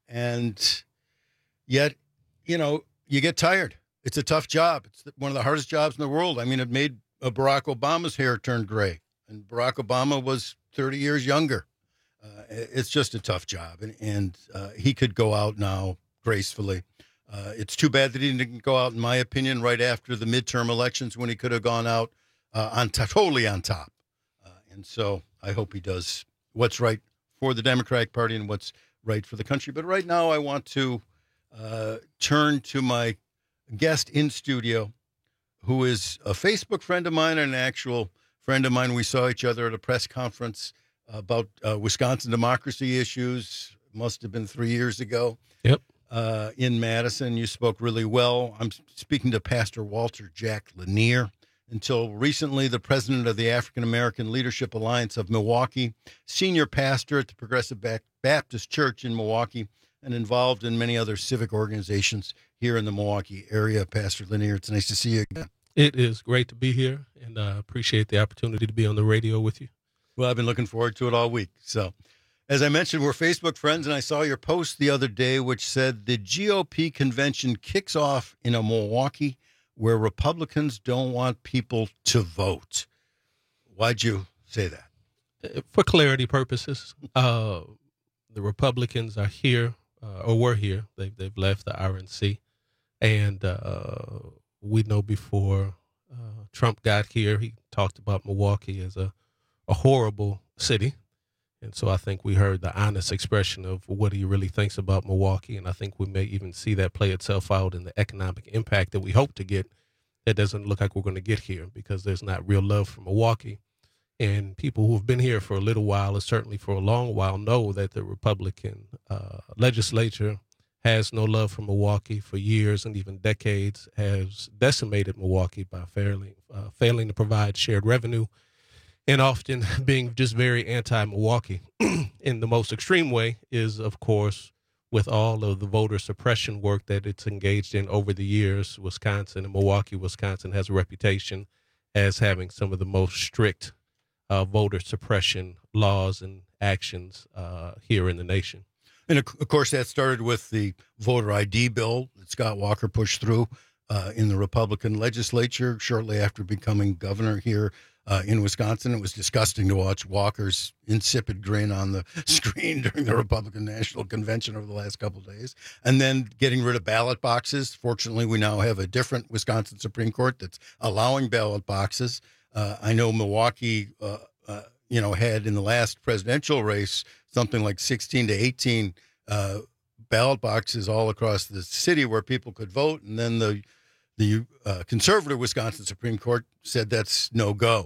And yet, you know, you get tired. It's a tough job. It's one of the hardest jobs in the world. I mean, it made Barack Obama's hair turn gray. And Barack Obama was thirty years younger. Uh, it's just a tough job. And, and uh, he could go out now gracefully. Uh, it's too bad that he didn't go out, in my opinion, right after the midterm elections when he could have gone out uh, on t- totally on top. Uh, and so I hope he does what's right for the Democratic Party and what's right for the country. But right now I want to uh, turn to my guest in studio, who is a Facebook friend of mine and an actual friend of mine. We saw each other at a press conference about uh, Wisconsin democracy issues. Must have been three years ago. Yep. Uh, in Madison, you spoke really well. I'm speaking to Pastor Walter Jack Lanier. Until recently, the president of the African American Leadership Alliance of Milwaukee, senior pastor at the Progressive Baptist Church in Milwaukee, and involved in many other civic organizations here in the Milwaukee area. Pastor Lanier, it's nice to see you again. It is great to be here, and I uh, appreciate the opportunity to be on the radio with you. Well, I've been looking forward to it all week. So, as I mentioned, we're Facebook friends, and I saw your post the other day which said the G O P convention kicks off in a Milwaukee where Republicans don't want people to vote. Why'd you say that? For clarity purposes, uh, the Republicans are here, uh, or were here. They've, they've left the R N C, and uh, we know before uh, Trump got here, he talked about Milwaukee as a, a horrible city. And so I think we heard the honest expression of what he really thinks about Milwaukee. And I think we may even see that play itself out in the economic impact that we hope to get. That doesn't look like we're going to get here because there's not real love for Milwaukee. And people who have been here for a little while, and certainly for a long while, know that the Republican uh, legislature has no love for Milwaukee. For years and even decades has decimated Milwaukee by failing, uh, failing to provide shared revenue, and often being just very anti-Milwaukee. In the most extreme way is, of course, with all of the voter suppression work that it's engaged in over the years, Wisconsin and Milwaukee, Wisconsin has a reputation as having some of the most strict uh, voter suppression laws and actions uh, here in the nation. And, of course, that started with the voter I D bill that Scott Walker pushed through uh, in the Republican legislature shortly after becoming governor here uh, in Wisconsin. It was disgusting to watch Walker's insipid grin on the screen during the Republican National Convention over the last couple of days. And then getting rid of ballot boxes. Fortunately, we now have a different Wisconsin Supreme Court that's allowing ballot boxes. Uh, I know Milwaukee, uh, uh, you know, had in the last presidential race something like sixteen to eighteen uh, ballot boxes all across the city where people could vote. And then the the uh, conservative Wisconsin Supreme Court said that's no go.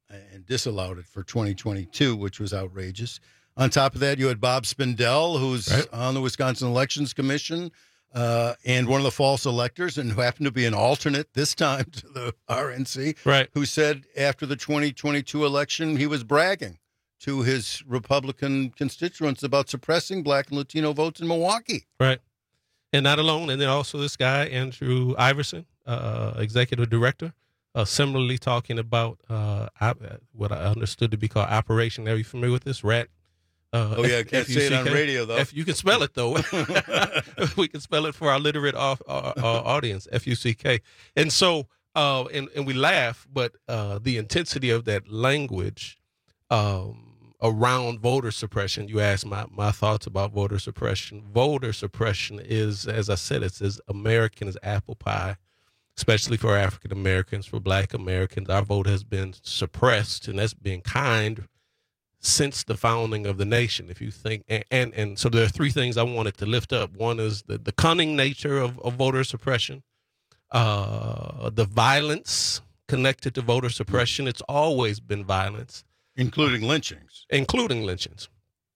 and disallowed it for twenty twenty-two, which was outrageous. On top of that, you had Bob Spindell, who's right. on the Wisconsin Elections Commission, uh, and one of the false electors, and who happened to be an alternate this time to the R N C, right. who said after the twenty twenty-two election he was bragging to his Republican constituents about suppressing Black and Latino votes in Milwaukee. Right. And not alone, and then also this guy, Andrew Iverson, uh, executive director, uh, similarly talking about uh, what I understood to be called Operation. Are you familiar with this? Rat. Uh, oh, yeah, I can't say it on radio, though. F- you can spell it, though. We can spell it for our literate off, uh, uh, audience, F U C K. And so, uh, and, and we laugh, but uh, the intensity of that language um, around voter suppression, you asked my, my thoughts about voter suppression. Voter suppression is, as I said, it's as American as apple pie, especially for African Americans, for Black Americans. Our vote has been suppressed, and that's being kind since the founding of the nation. If you think, and, and, and so there are three things I wanted to lift up. One is the, the cunning nature of, of voter suppression, uh, the violence connected to voter suppression. It's always been violence. Including lynchings. Including lynchings.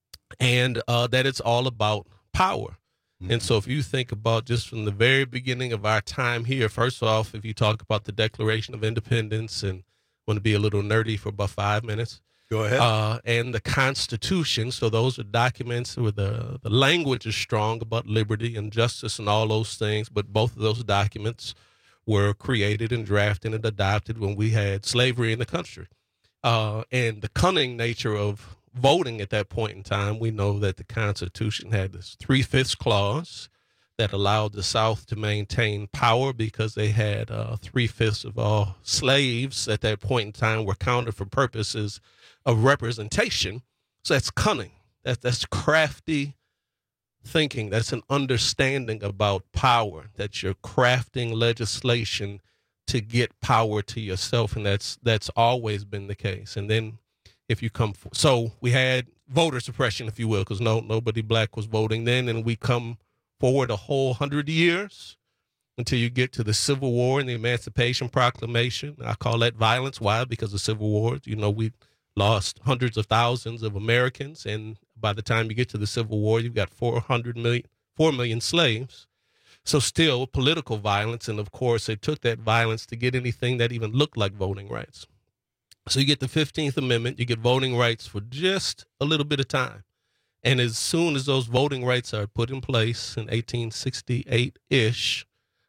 And uh, that it's all about power. Mm-hmm. And so if you think about just from the very beginning of our time here, first off, if you talk about the Declaration of Independence, and want to be a little nerdy for about five minutes, Go ahead. Uh, and the Constitution. So those are documents where the, the language is strong about liberty and justice and all those things. But both of those documents were created and drafted and adopted when we had slavery in the country. Uh, and the cunning nature of voting at that point in time, we know that the Constitution had this three-fifths clause that allowed the South to maintain power because they had uh, three-fifths of all slaves at that point in time were counted for purposes of representation. So that's cunning. That, that's crafty thinking. That's an understanding about power, that you're crafting legislation to get power to yourself, and that's that's always been the case. And then if you come, for, so we had voter suppression, if you will, because no nobody Black was voting then, and we come forward a whole hundred years until you get to the Civil War and the Emancipation Proclamation. I call that violence. Why? Because the Civil War, you know, we lost hundreds of thousands of Americans, and by the time you get to the Civil War, you've got four hundred million, four million slaves. So still political violence, and of course they took that violence to get anything that even looked like voting rights. So you get the fifteenth Amendment, you get voting rights for just a little bit of time. And as soon as those voting rights are put in place in eighteen sixty-eight-ish,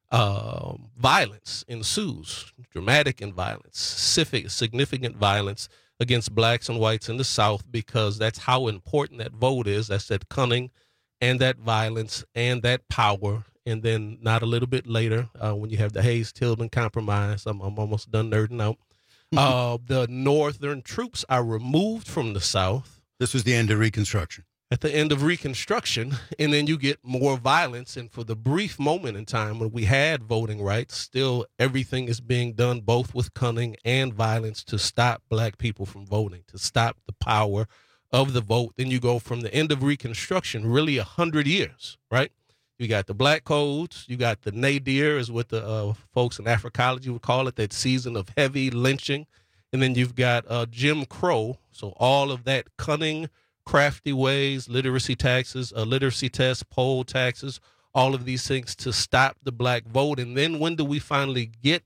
uh, violence ensues, dramatic and violence, significant violence against Blacks and whites in the South, because that's how important that vote is. That's that cunning and that violence and that power. And then not a little bit later, uh, when you have the Hayes-Tilden Compromise, I'm, I'm almost done nerding out, uh, the Northern troops are removed from the South. This was the end of Reconstruction. At the end of Reconstruction, and then you get more violence. And for the brief moment in time when we had voting rights, still everything is being done both with cunning and violence to stop Black people from voting, to stop the power of the vote. Then you go from the end of Reconstruction, really a hundred years, right? You got the Black Codes, you got the nadir, is what the uh, folks in Africology would call it, that season of heavy lynching. And then you've got uh, Jim Crow, so all of that cunning, crafty ways, literacy taxes, uh, literacy tests, poll taxes, all of these things to stop the Black vote. And then when do we finally get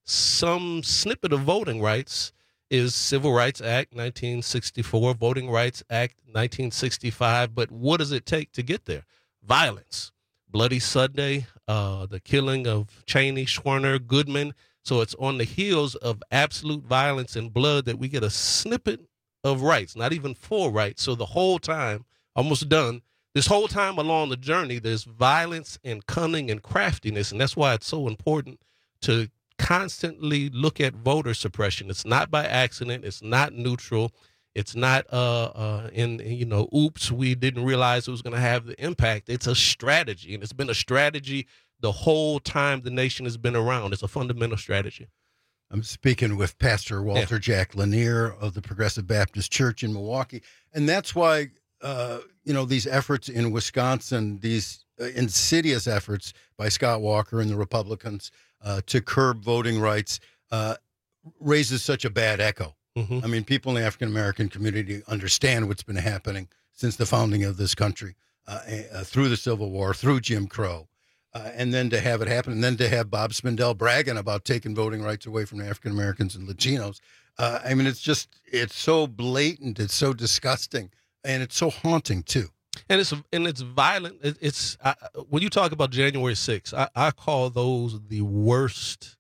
some snippet of voting rights? Is Civil Rights Act nineteen sixty-four, Voting Rights Act nineteen sixty-five. But what does it take to get there? Violence. Bloody Sunday, uh, the killing of Cheney, Schwerner, Goodman. So it's on the heels of absolute violence and blood that we get a snippet of rights, not even full rights. So the whole time, almost done, this whole time along the journey, there's violence and cunning and craftiness. And that's why it's so important to constantly look at voter suppression. It's not by accident. It's not neutral. It's not uh, uh, in, you know, oops, we didn't realize it was going to have the impact. It's a strategy, and it's been a strategy the whole time the nation has been around. It's a fundamental strategy. I'm speaking with Pastor Walter yeah. Jack Lanier of the Progressive Baptist Church in Milwaukee. And that's why, uh, you know, these efforts in Wisconsin, these uh, insidious efforts by Scott Walker and the Republicans uh, to curb voting rights uh, raises such a bad echo Mm-hmm. I mean, people in the African American community understand what's been happening since the founding of this country, uh, uh, through the Civil War, through Jim Crow. Uh, and then to have it happen, and then to have Bob Spindell bragging about taking voting rights away from African Americans and Latinos. Uh, I mean, it's just, it's so blatant, it's so disgusting, and it's so haunting, too. And it's and it's violent. It, it's I, when you talk about January sixth, I, I call those the worst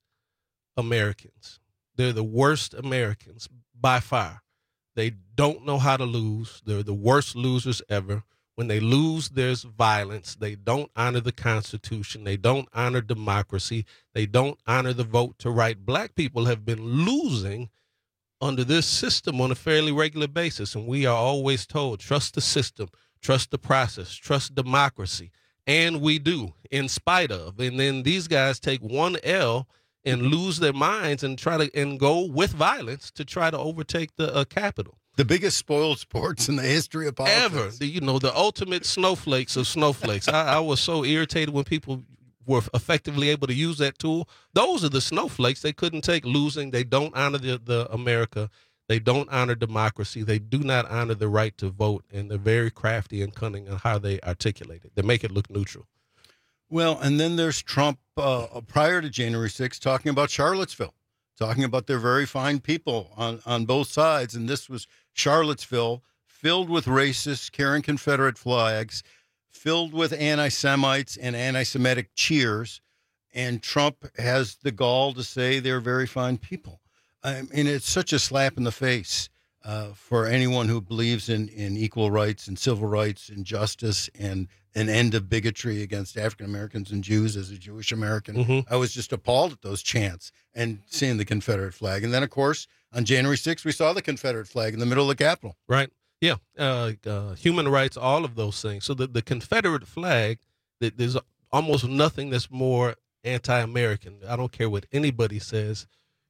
Americans. They're the worst Americans by far. They don't know how to lose. They're the worst losers ever. When they lose, there's violence. They don't honor the Constitution. They don't honor democracy. They don't honor the vote to right. Black people have been losing under this system on a fairly regular basis, and we are always told, trust the system, trust the process, trust democracy, and we do, in spite of. And then these guys take one L and lose their minds and try to and go with violence to try to overtake the uh, Capitol. The biggest spoiled sports in the history of politics. Ever. The, you know, the ultimate snowflakes of snowflakes. I, I was so irritated when people were effectively able to use that tool. Those are the snowflakes they couldn't take losing. They don't honor the, the America. They don't honor democracy. They do not honor the right to vote, and they're very crafty and cunning in how they articulate it. They make it look neutral. Well, and then there's Trump uh, prior to January sixth talking about Charlottesville, talking about their very fine people on, on both sides. And this was Charlottesville, filled with racists carrying Confederate flags, filled with anti-Semites and anti-Semitic cheers. And Trump has the gall to say they're very fine people. I mean, it's such a slap in the face uh, for anyone who believes in, in equal rights and civil rights and justice and an end of bigotry against African Americans and Jews. As a Jewish American, mm-hmm. I was just appalled at those chants and seeing the Confederate flag. And then, of course, on January sixth, we saw the Confederate flag in the middle of the Capitol. Right. Yeah. Uh, uh, human rights, all of those things. So the, the Confederate flag, there's almost nothing that's more anti-American. I don't care what anybody says.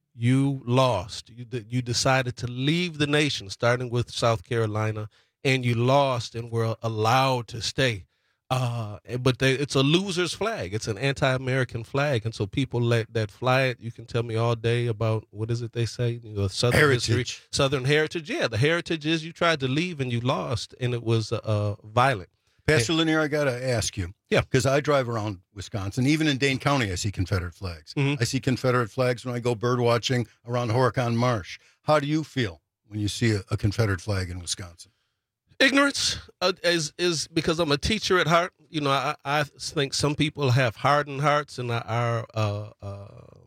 You lost. You, you decided to leave the nation, starting with South Carolina, and you lost and were allowed to stay. Uh, but they, it's a loser's flag. It's an anti-American flag, and so people let that fly it. You can tell me all day about what is it they say, you know, Southern heritage. history, Southern heritage. Yeah, the heritage is you tried to leave and you lost, and it was uh, violent. Pastor and, Lanier, I got to ask you. Yeah. Because I drive around Wisconsin. Even in Dane County, I see Confederate flags. Mm-hmm. I see Confederate flags when I go bird watching around Horicon Marsh. How do you feel when you see a, a Confederate flag in Wisconsin? Ignorance uh, is is because I'm a teacher at heart. You know, I, I think some people have hardened hearts and are uh, uh,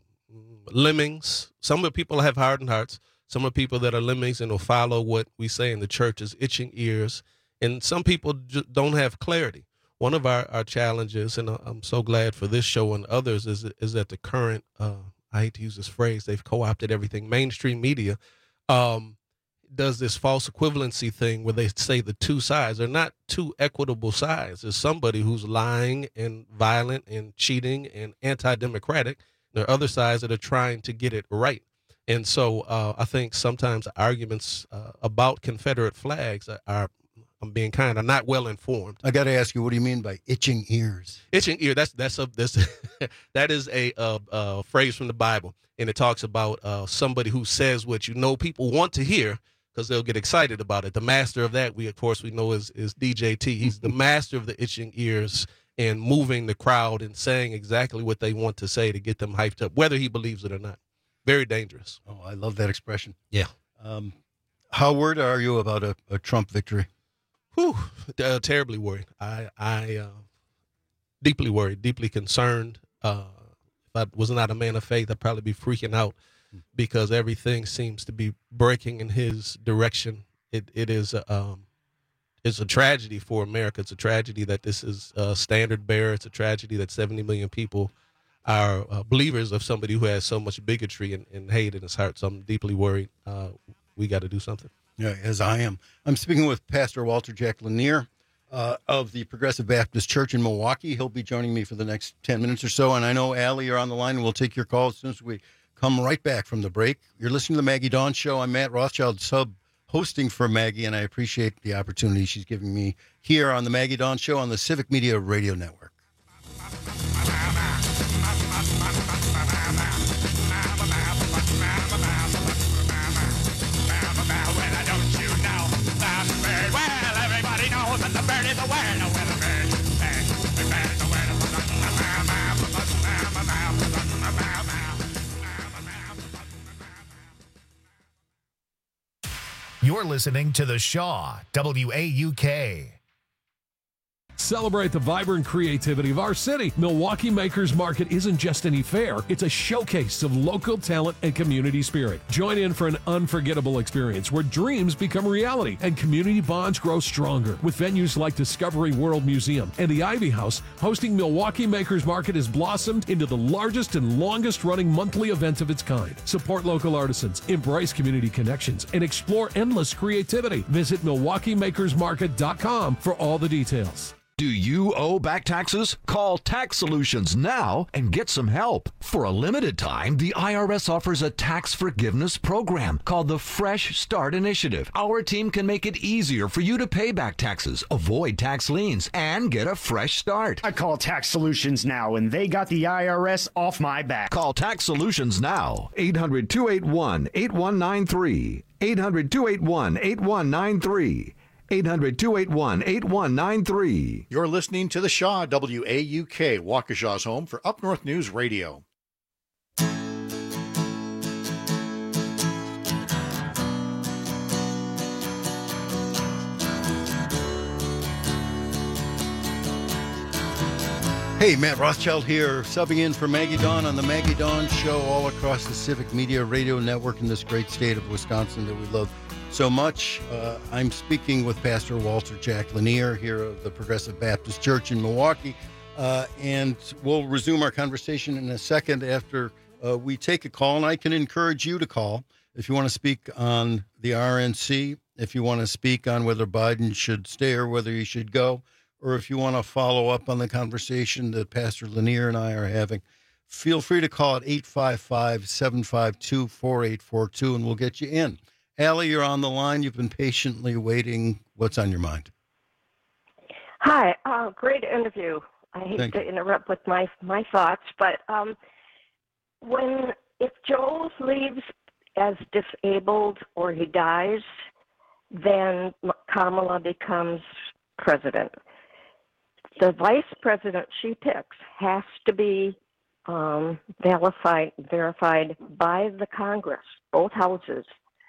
lemmings. Some people have hardened hearts. Some are people that are lemmings and will follow what we say in the church is itching ears. And some people just don't have clarity. One of our, our challenges, and I'm so glad for this show and others, is is that the current, uh, I hate to use this phrase, they've co-opted everything, mainstream media, um, does this false equivalency thing where they say the two sides are not two equitable sides. There's somebody who's lying and violent and cheating and anti-democratic. There are other sides that are trying to get it right. And so uh, I think sometimes arguments uh, about Confederate flags are, are I'm being kind of not well informed. I got to ask you, what do you mean by itching ears? Itching ear. That's that's a that's that is a, a, a phrase from the Bible, and it talks about uh, somebody who says what you know people want to hear because they'll get excited about it. The master of that, we of course we know is is D J T. He's the master of the itching ears and moving the crowd and saying exactly what they want to say to get them hyped up, whether he believes it or not. Very dangerous. Oh, I love that expression. Yeah. Um, how worried are you about a, a Trump victory? Whew, uh, terribly worried. I, I, uh, deeply worried, deeply concerned. Uh, if I was not a man of faith, I'd probably be freaking out because everything seems to be breaking in his direction. It, it is, a, um, it's a tragedy for America. It's a tragedy that this is a standard bearer. It's a tragedy that seventy million people are uh, believers of somebody who has so much bigotry and, and hate in his heart. So I'm deeply worried. Uh, we got to do something. Yeah, as I am. I'm speaking with Pastor Walter Jack Lanier uh, of the Progressive Baptist Church in Milwaukee. He'll be joining me for the next ten minutes or so. And I know, Allie, you're on the line, and we'll take your call as soon as we come right back from the break. You're listening to the Maggie Dawn Show. I'm Matt Rothschild, sub-hosting for Maggie, and I appreciate the opportunity she's giving me here on the Maggie Dawn Show on the Civic Media Radio Network. a weather, weather bird. Bird, bird is a weather, You're listening to The Shaw, W A U K. Celebrate the vibrant creativity of our city. Milwaukee Makers Market isn't just any fair, it's a showcase of local talent and community spirit. Join in for an unforgettable experience where dreams become reality and community bonds grow stronger. With venues like Discovery World Museum and the Ivy House, hosting Milwaukee Makers Market has blossomed into the largest and longest running monthly event of its kind. Support local artisans, embrace community connections, and explore endless creativity. Visit Milwaukee Makers Market dot com for all the details. Do you owe back taxes? Call Tax Solutions now and get some help. For a limited time, the I R S offers a tax forgiveness program called the Fresh Start Initiative. Our team can make it easier for you to pay back taxes, avoid tax liens, and get a fresh start. I call Tax Solutions now, and they got the I R S off my back. Call Tax Solutions now. eight hundred, two eight one, eight one nine three. eight hundred, two eight one, eight one nine three. eight hundred, two eight one, eight one nine three. You're listening to the Shaw, W A U K, Waukesha's home for Up North News Radio. Hey, Matt Rothschild here, subbing in for Maggie Dawn on the Maggie Dawn Show all across the Civic Media Radio Network in this great state of Wisconsin that we love so much. Uh, I'm speaking with Pastor Walter Jack Lanier here of the Progressive Baptist Church in Milwaukee, uh, and we'll resume our conversation in a second after uh, we take a call, and I can encourage you to call if you want to speak on the R N C, if you want to speak on whether Biden should stay or whether he should go, or if you want to follow up on the conversation that Pastor Lanier and I are having. Feel free to call at eight five five, seven five two, four eight four two, and we'll get you in. Allie, you're on the line. You've been patiently waiting. What's on your mind? Hi. Uh, great interview. I hate Thank to you. interrupt with my my thoughts, but um, when if Joe leaves as disabled or he dies, then Kamala becomes president. The vice president she picks has to be um, verified verified by the Congress, both houses.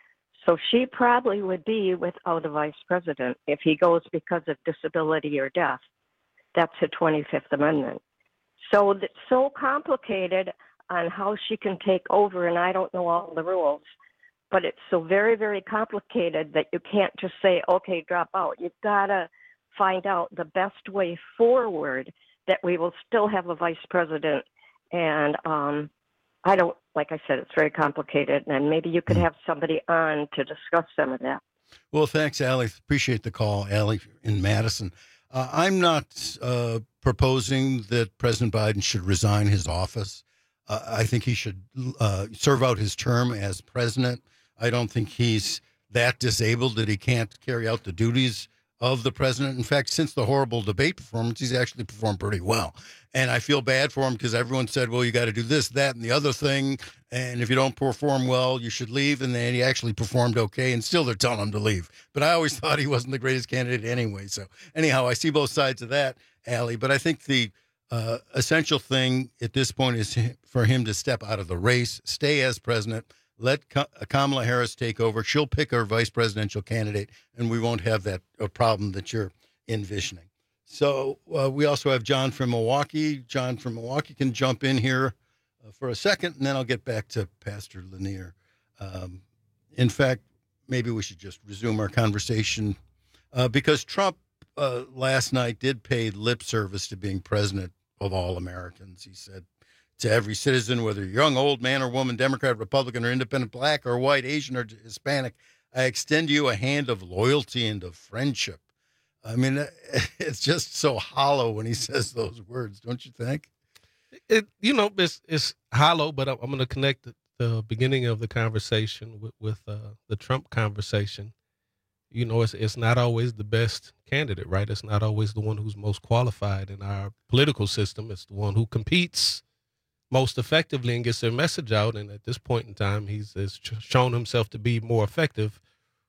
So she probably would be without a vice president if he goes because of disability or death. That's the twenty-fifth Amendment. So it's so complicated on how she can take over, and I don't know all the rules, but it's so very, very complicated that you can't just say, okay, drop out. You've got to find out the best way forward that we will still have a vice president. And um, I don't, like I said, it's very complicated, and maybe you could have somebody on to discuss some of that. Well, thanks, Allie. Appreciate the call, Allie in Madison. Uh, I'm not uh, proposing that President Biden should resign his office. Uh, I think he should uh, serve out his term as president. I don't think he's that disabled that he can't carry out the duties of the president. In fact, since the horrible debate performance, he's actually performed pretty well. And I feel bad for him because everyone said, well, you got to do this, that, and the other thing. And if you don't perform well, you should leave. And then he actually performed okay. And still they're telling him to leave. But I always thought he wasn't the greatest candidate anyway. So anyhow, I see both sides of that, Allie. But I think the uh, essential thing at this point is for him to step out of the race, stay as president, let Kamala Harris take over. She'll pick her vice presidential candidate, and we won't have that a problem that you're envisioning. So uh, we also have John from Milwaukee. John from Milwaukee can jump in here uh, for a second, and then I'll get back to Pastor Lanier. Um, in fact, maybe we should just resume our conversation uh, because Trump uh, last night did pay lip service to being president of all Americans. He said to every citizen, whether you're young, old, man or woman, Democrat, Republican, or independent, black or white, Asian or Hispanic, I extend you a hand of loyalty and of friendship. I mean, it's just so hollow when he says those words, don't you think? It, you know, it's, it's hollow, but I'm, I'm going to connect the, the beginning of the conversation with, with uh, the Trump conversation. You know, it's it's not always the best candidate, right? It's not always the one who's most qualified in our political system. It's the one who competes most effectively and gets their message out. And at this point in time, he's has shown himself to be more effective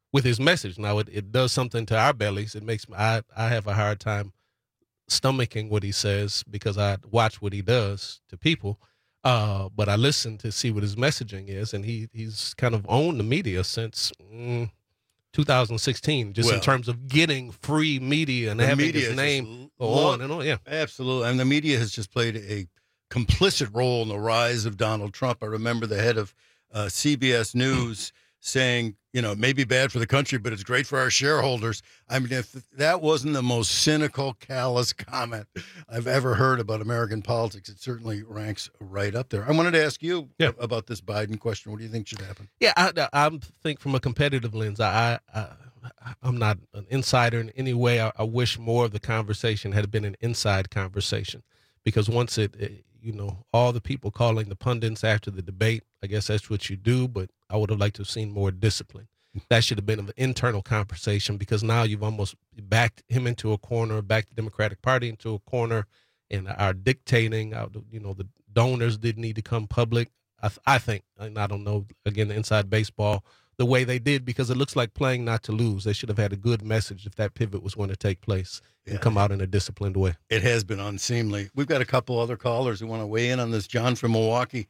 with his message. Now, it, it does something to our bellies. It makes me, I, I have a hard time stomaching what he says because I watch what he does to people. Uh, but I listen to see what his messaging is, and he he's kind of owned the media since mm, two thousand sixteen, just Well, in terms of getting free media and The having media his is name just go lo- on and on. Yeah, absolutely. And the media has just played a complicit role in the rise of Donald Trump. I remember the head of uh, C B S News saying, you know, it may be bad for the country, but it's great for our shareholders. I mean, if that wasn't the most cynical, callous comment I've ever heard about American politics, it certainly ranks right up there. I wanted to ask you Yeah. about this Biden question. What do you think should happen? yeah. I, I, I think from a competitive lens, I, I I'm not an insider in any way. I, I wish more of the conversation had been an inside conversation, because once it, it, you know, all the people calling the pundits after the debate, I guess that's what you do. But I would have liked to have seen more discipline. That should have been an internal conversation, because now you've almost backed him into a corner, backed the Democratic Party into a corner, and are dictating. uh, You know, the donors didn't need to come public. I, I think, and I don't know, again, the inside baseball, the way they did, because it looks like playing not to lose. They should have had a good message if that pivot was going to take place and Yeah. come out in a disciplined way. It has been unseemly. We've got a couple other callers who want to weigh in on this. John from Milwaukee.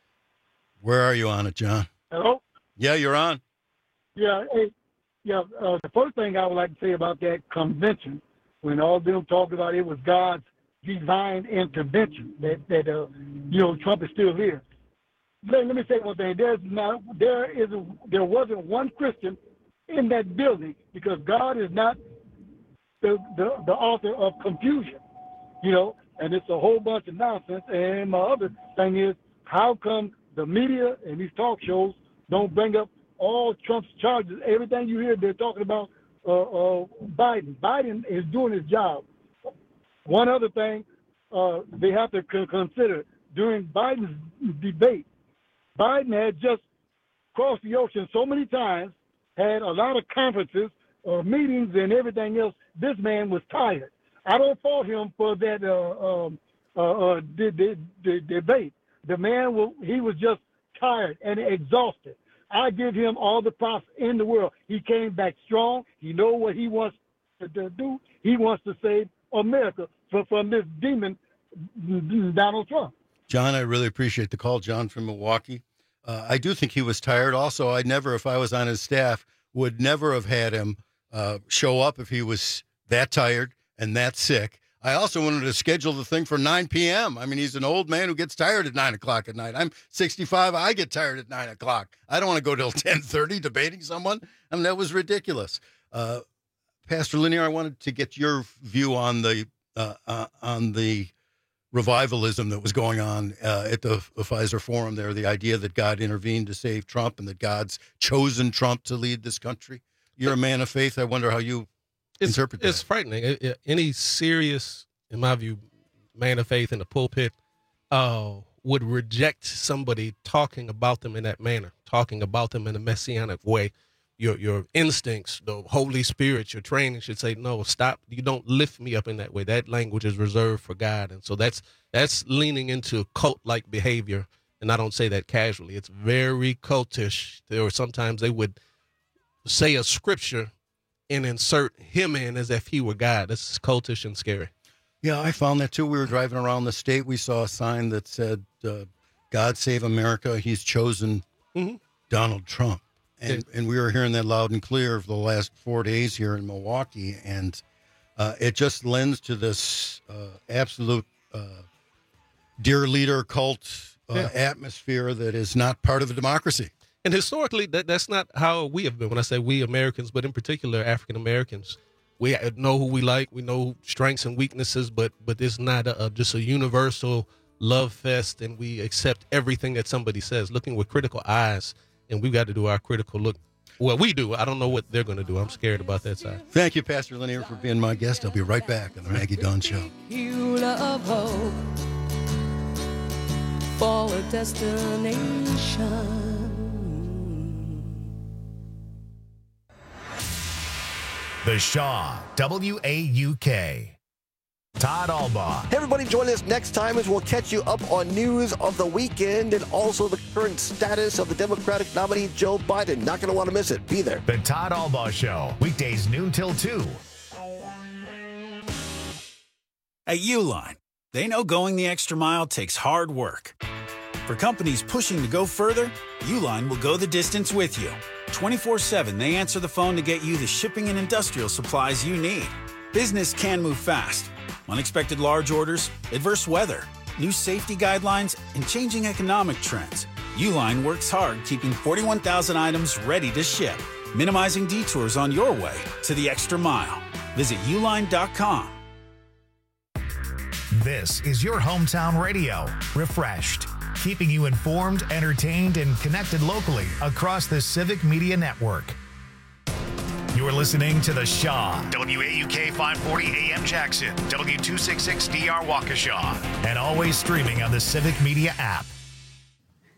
Where are you on it, John? Hello? Yeah, you're on. Yeah, hey, yeah. Uh, the first thing I would like to say about that convention, when all of them talked about it was God's divine intervention, that that uh, you know Trump is still here. Let, let me say one thing. There's not there is a, there wasn't one Christian in that building, because God is not the the, the author of confusion, you know. And it's a whole bunch of nonsense. And my other thing is, how come the media and these talk shows don't bring up all Trump's charges? Everything you hear, they're talking about uh, uh, Biden. Biden is doing his job. One other thing uh, they have to c- consider, during Biden's debate, Biden had just crossed the ocean so many times, had a lot of conferences, uh, meetings, and everything else. This man was tired. I don't fault him for that uh, um, uh, uh, de- de- de- debate. The man, will, he was just tired and exhausted. I give him all the props in the world. He came back strong. He knows what he wants to, to do. He wants to save America from, from this demon, Donald Trump. John, I really appreciate the call. John from Milwaukee. Uh, I do think he was tired. Also, I never, if I was on his staff, would never have had him uh, show up if he was that tired and that sick. I also wanted to schedule the thing for nine p.m. I mean, he's an old man who gets tired at nine o'clock at night. I'm sixty-five. I get tired at nine o'clock. I don't want to go till ten thirty debating someone. I mean, that was ridiculous. Uh, Pastor Lanier, I wanted to get your view on the uh, uh, on the revivalism that was going on uh, at the, the Pfizer Forum there, the idea that God intervened to save Trump and that God's chosen Trump to lead this country. You're a man of faith. I wonder how you It's, interpret that. it's frightening. It- it- any serious, in my view, man of faith in the pulpit uh, would reject somebody talking about them in that manner, talking about them in a messianic way. Your your instincts, the Holy Spirit, your training should say, no, stop. You don't lift me up in that way. That language is reserved for God. And so that's that's leaning into cult-like behavior. And I don't say that casually. It's very cultish. There, or sometimes they would say a scripture and insert him in as if he were God. This is cultish and scary. Yeah, I found that too. We were driving around the state. We saw a sign that said, uh, God save America. He's chosen Mhm. Donald Trump. And, and we were hearing that loud and clear for the last four days here in Milwaukee. And uh, it just lends to this uh, absolute uh, dear leader cult uh, Yeah. atmosphere that is not part of a democracy. And historically, that, that's not how we have been. When I say we Americans, but in particular African Americans, we know who we like, we know strengths and weaknesses, but but it's not a, a, just a universal love fest, and we accept everything that somebody says, looking with critical eyes, and we've got to do our critical look. Well, we do. I don't know what they're going to do. I'm scared about that side. Thank you, Pastor Lanier, for being my guest. I'll be right back on the Maggie Dawn Show. Fuel of hope for a destination. The Shaw, W A U K. Todd Albaugh. Hey, everybody, join us next time as we'll catch you up on news of the weekend and also the current status of the Democratic nominee, Joe Biden. Not going to want to miss it. Be there. The Todd Albaugh Show, weekdays noon till two. At Uline, they know going the extra mile takes hard work. For companies pushing to go further, Uline will go the distance with you. twenty-four seven, they answer the phone to get you the shipping and industrial supplies you need. Business can move fast. Unexpected large orders, adverse weather, new safety guidelines, and changing economic trends. Uline works hard keeping forty-one thousand items ready to ship, minimizing detours on your way to the extra mile. Visit uline dot com. This is your hometown radio, refreshed, keeping you informed, entertained, and connected locally across the Civic Media Network. You're listening to The Shaw, W A U K five forty A M Jackson, W two sixty-six D R Waukesha, and always streaming on the Civic Media app.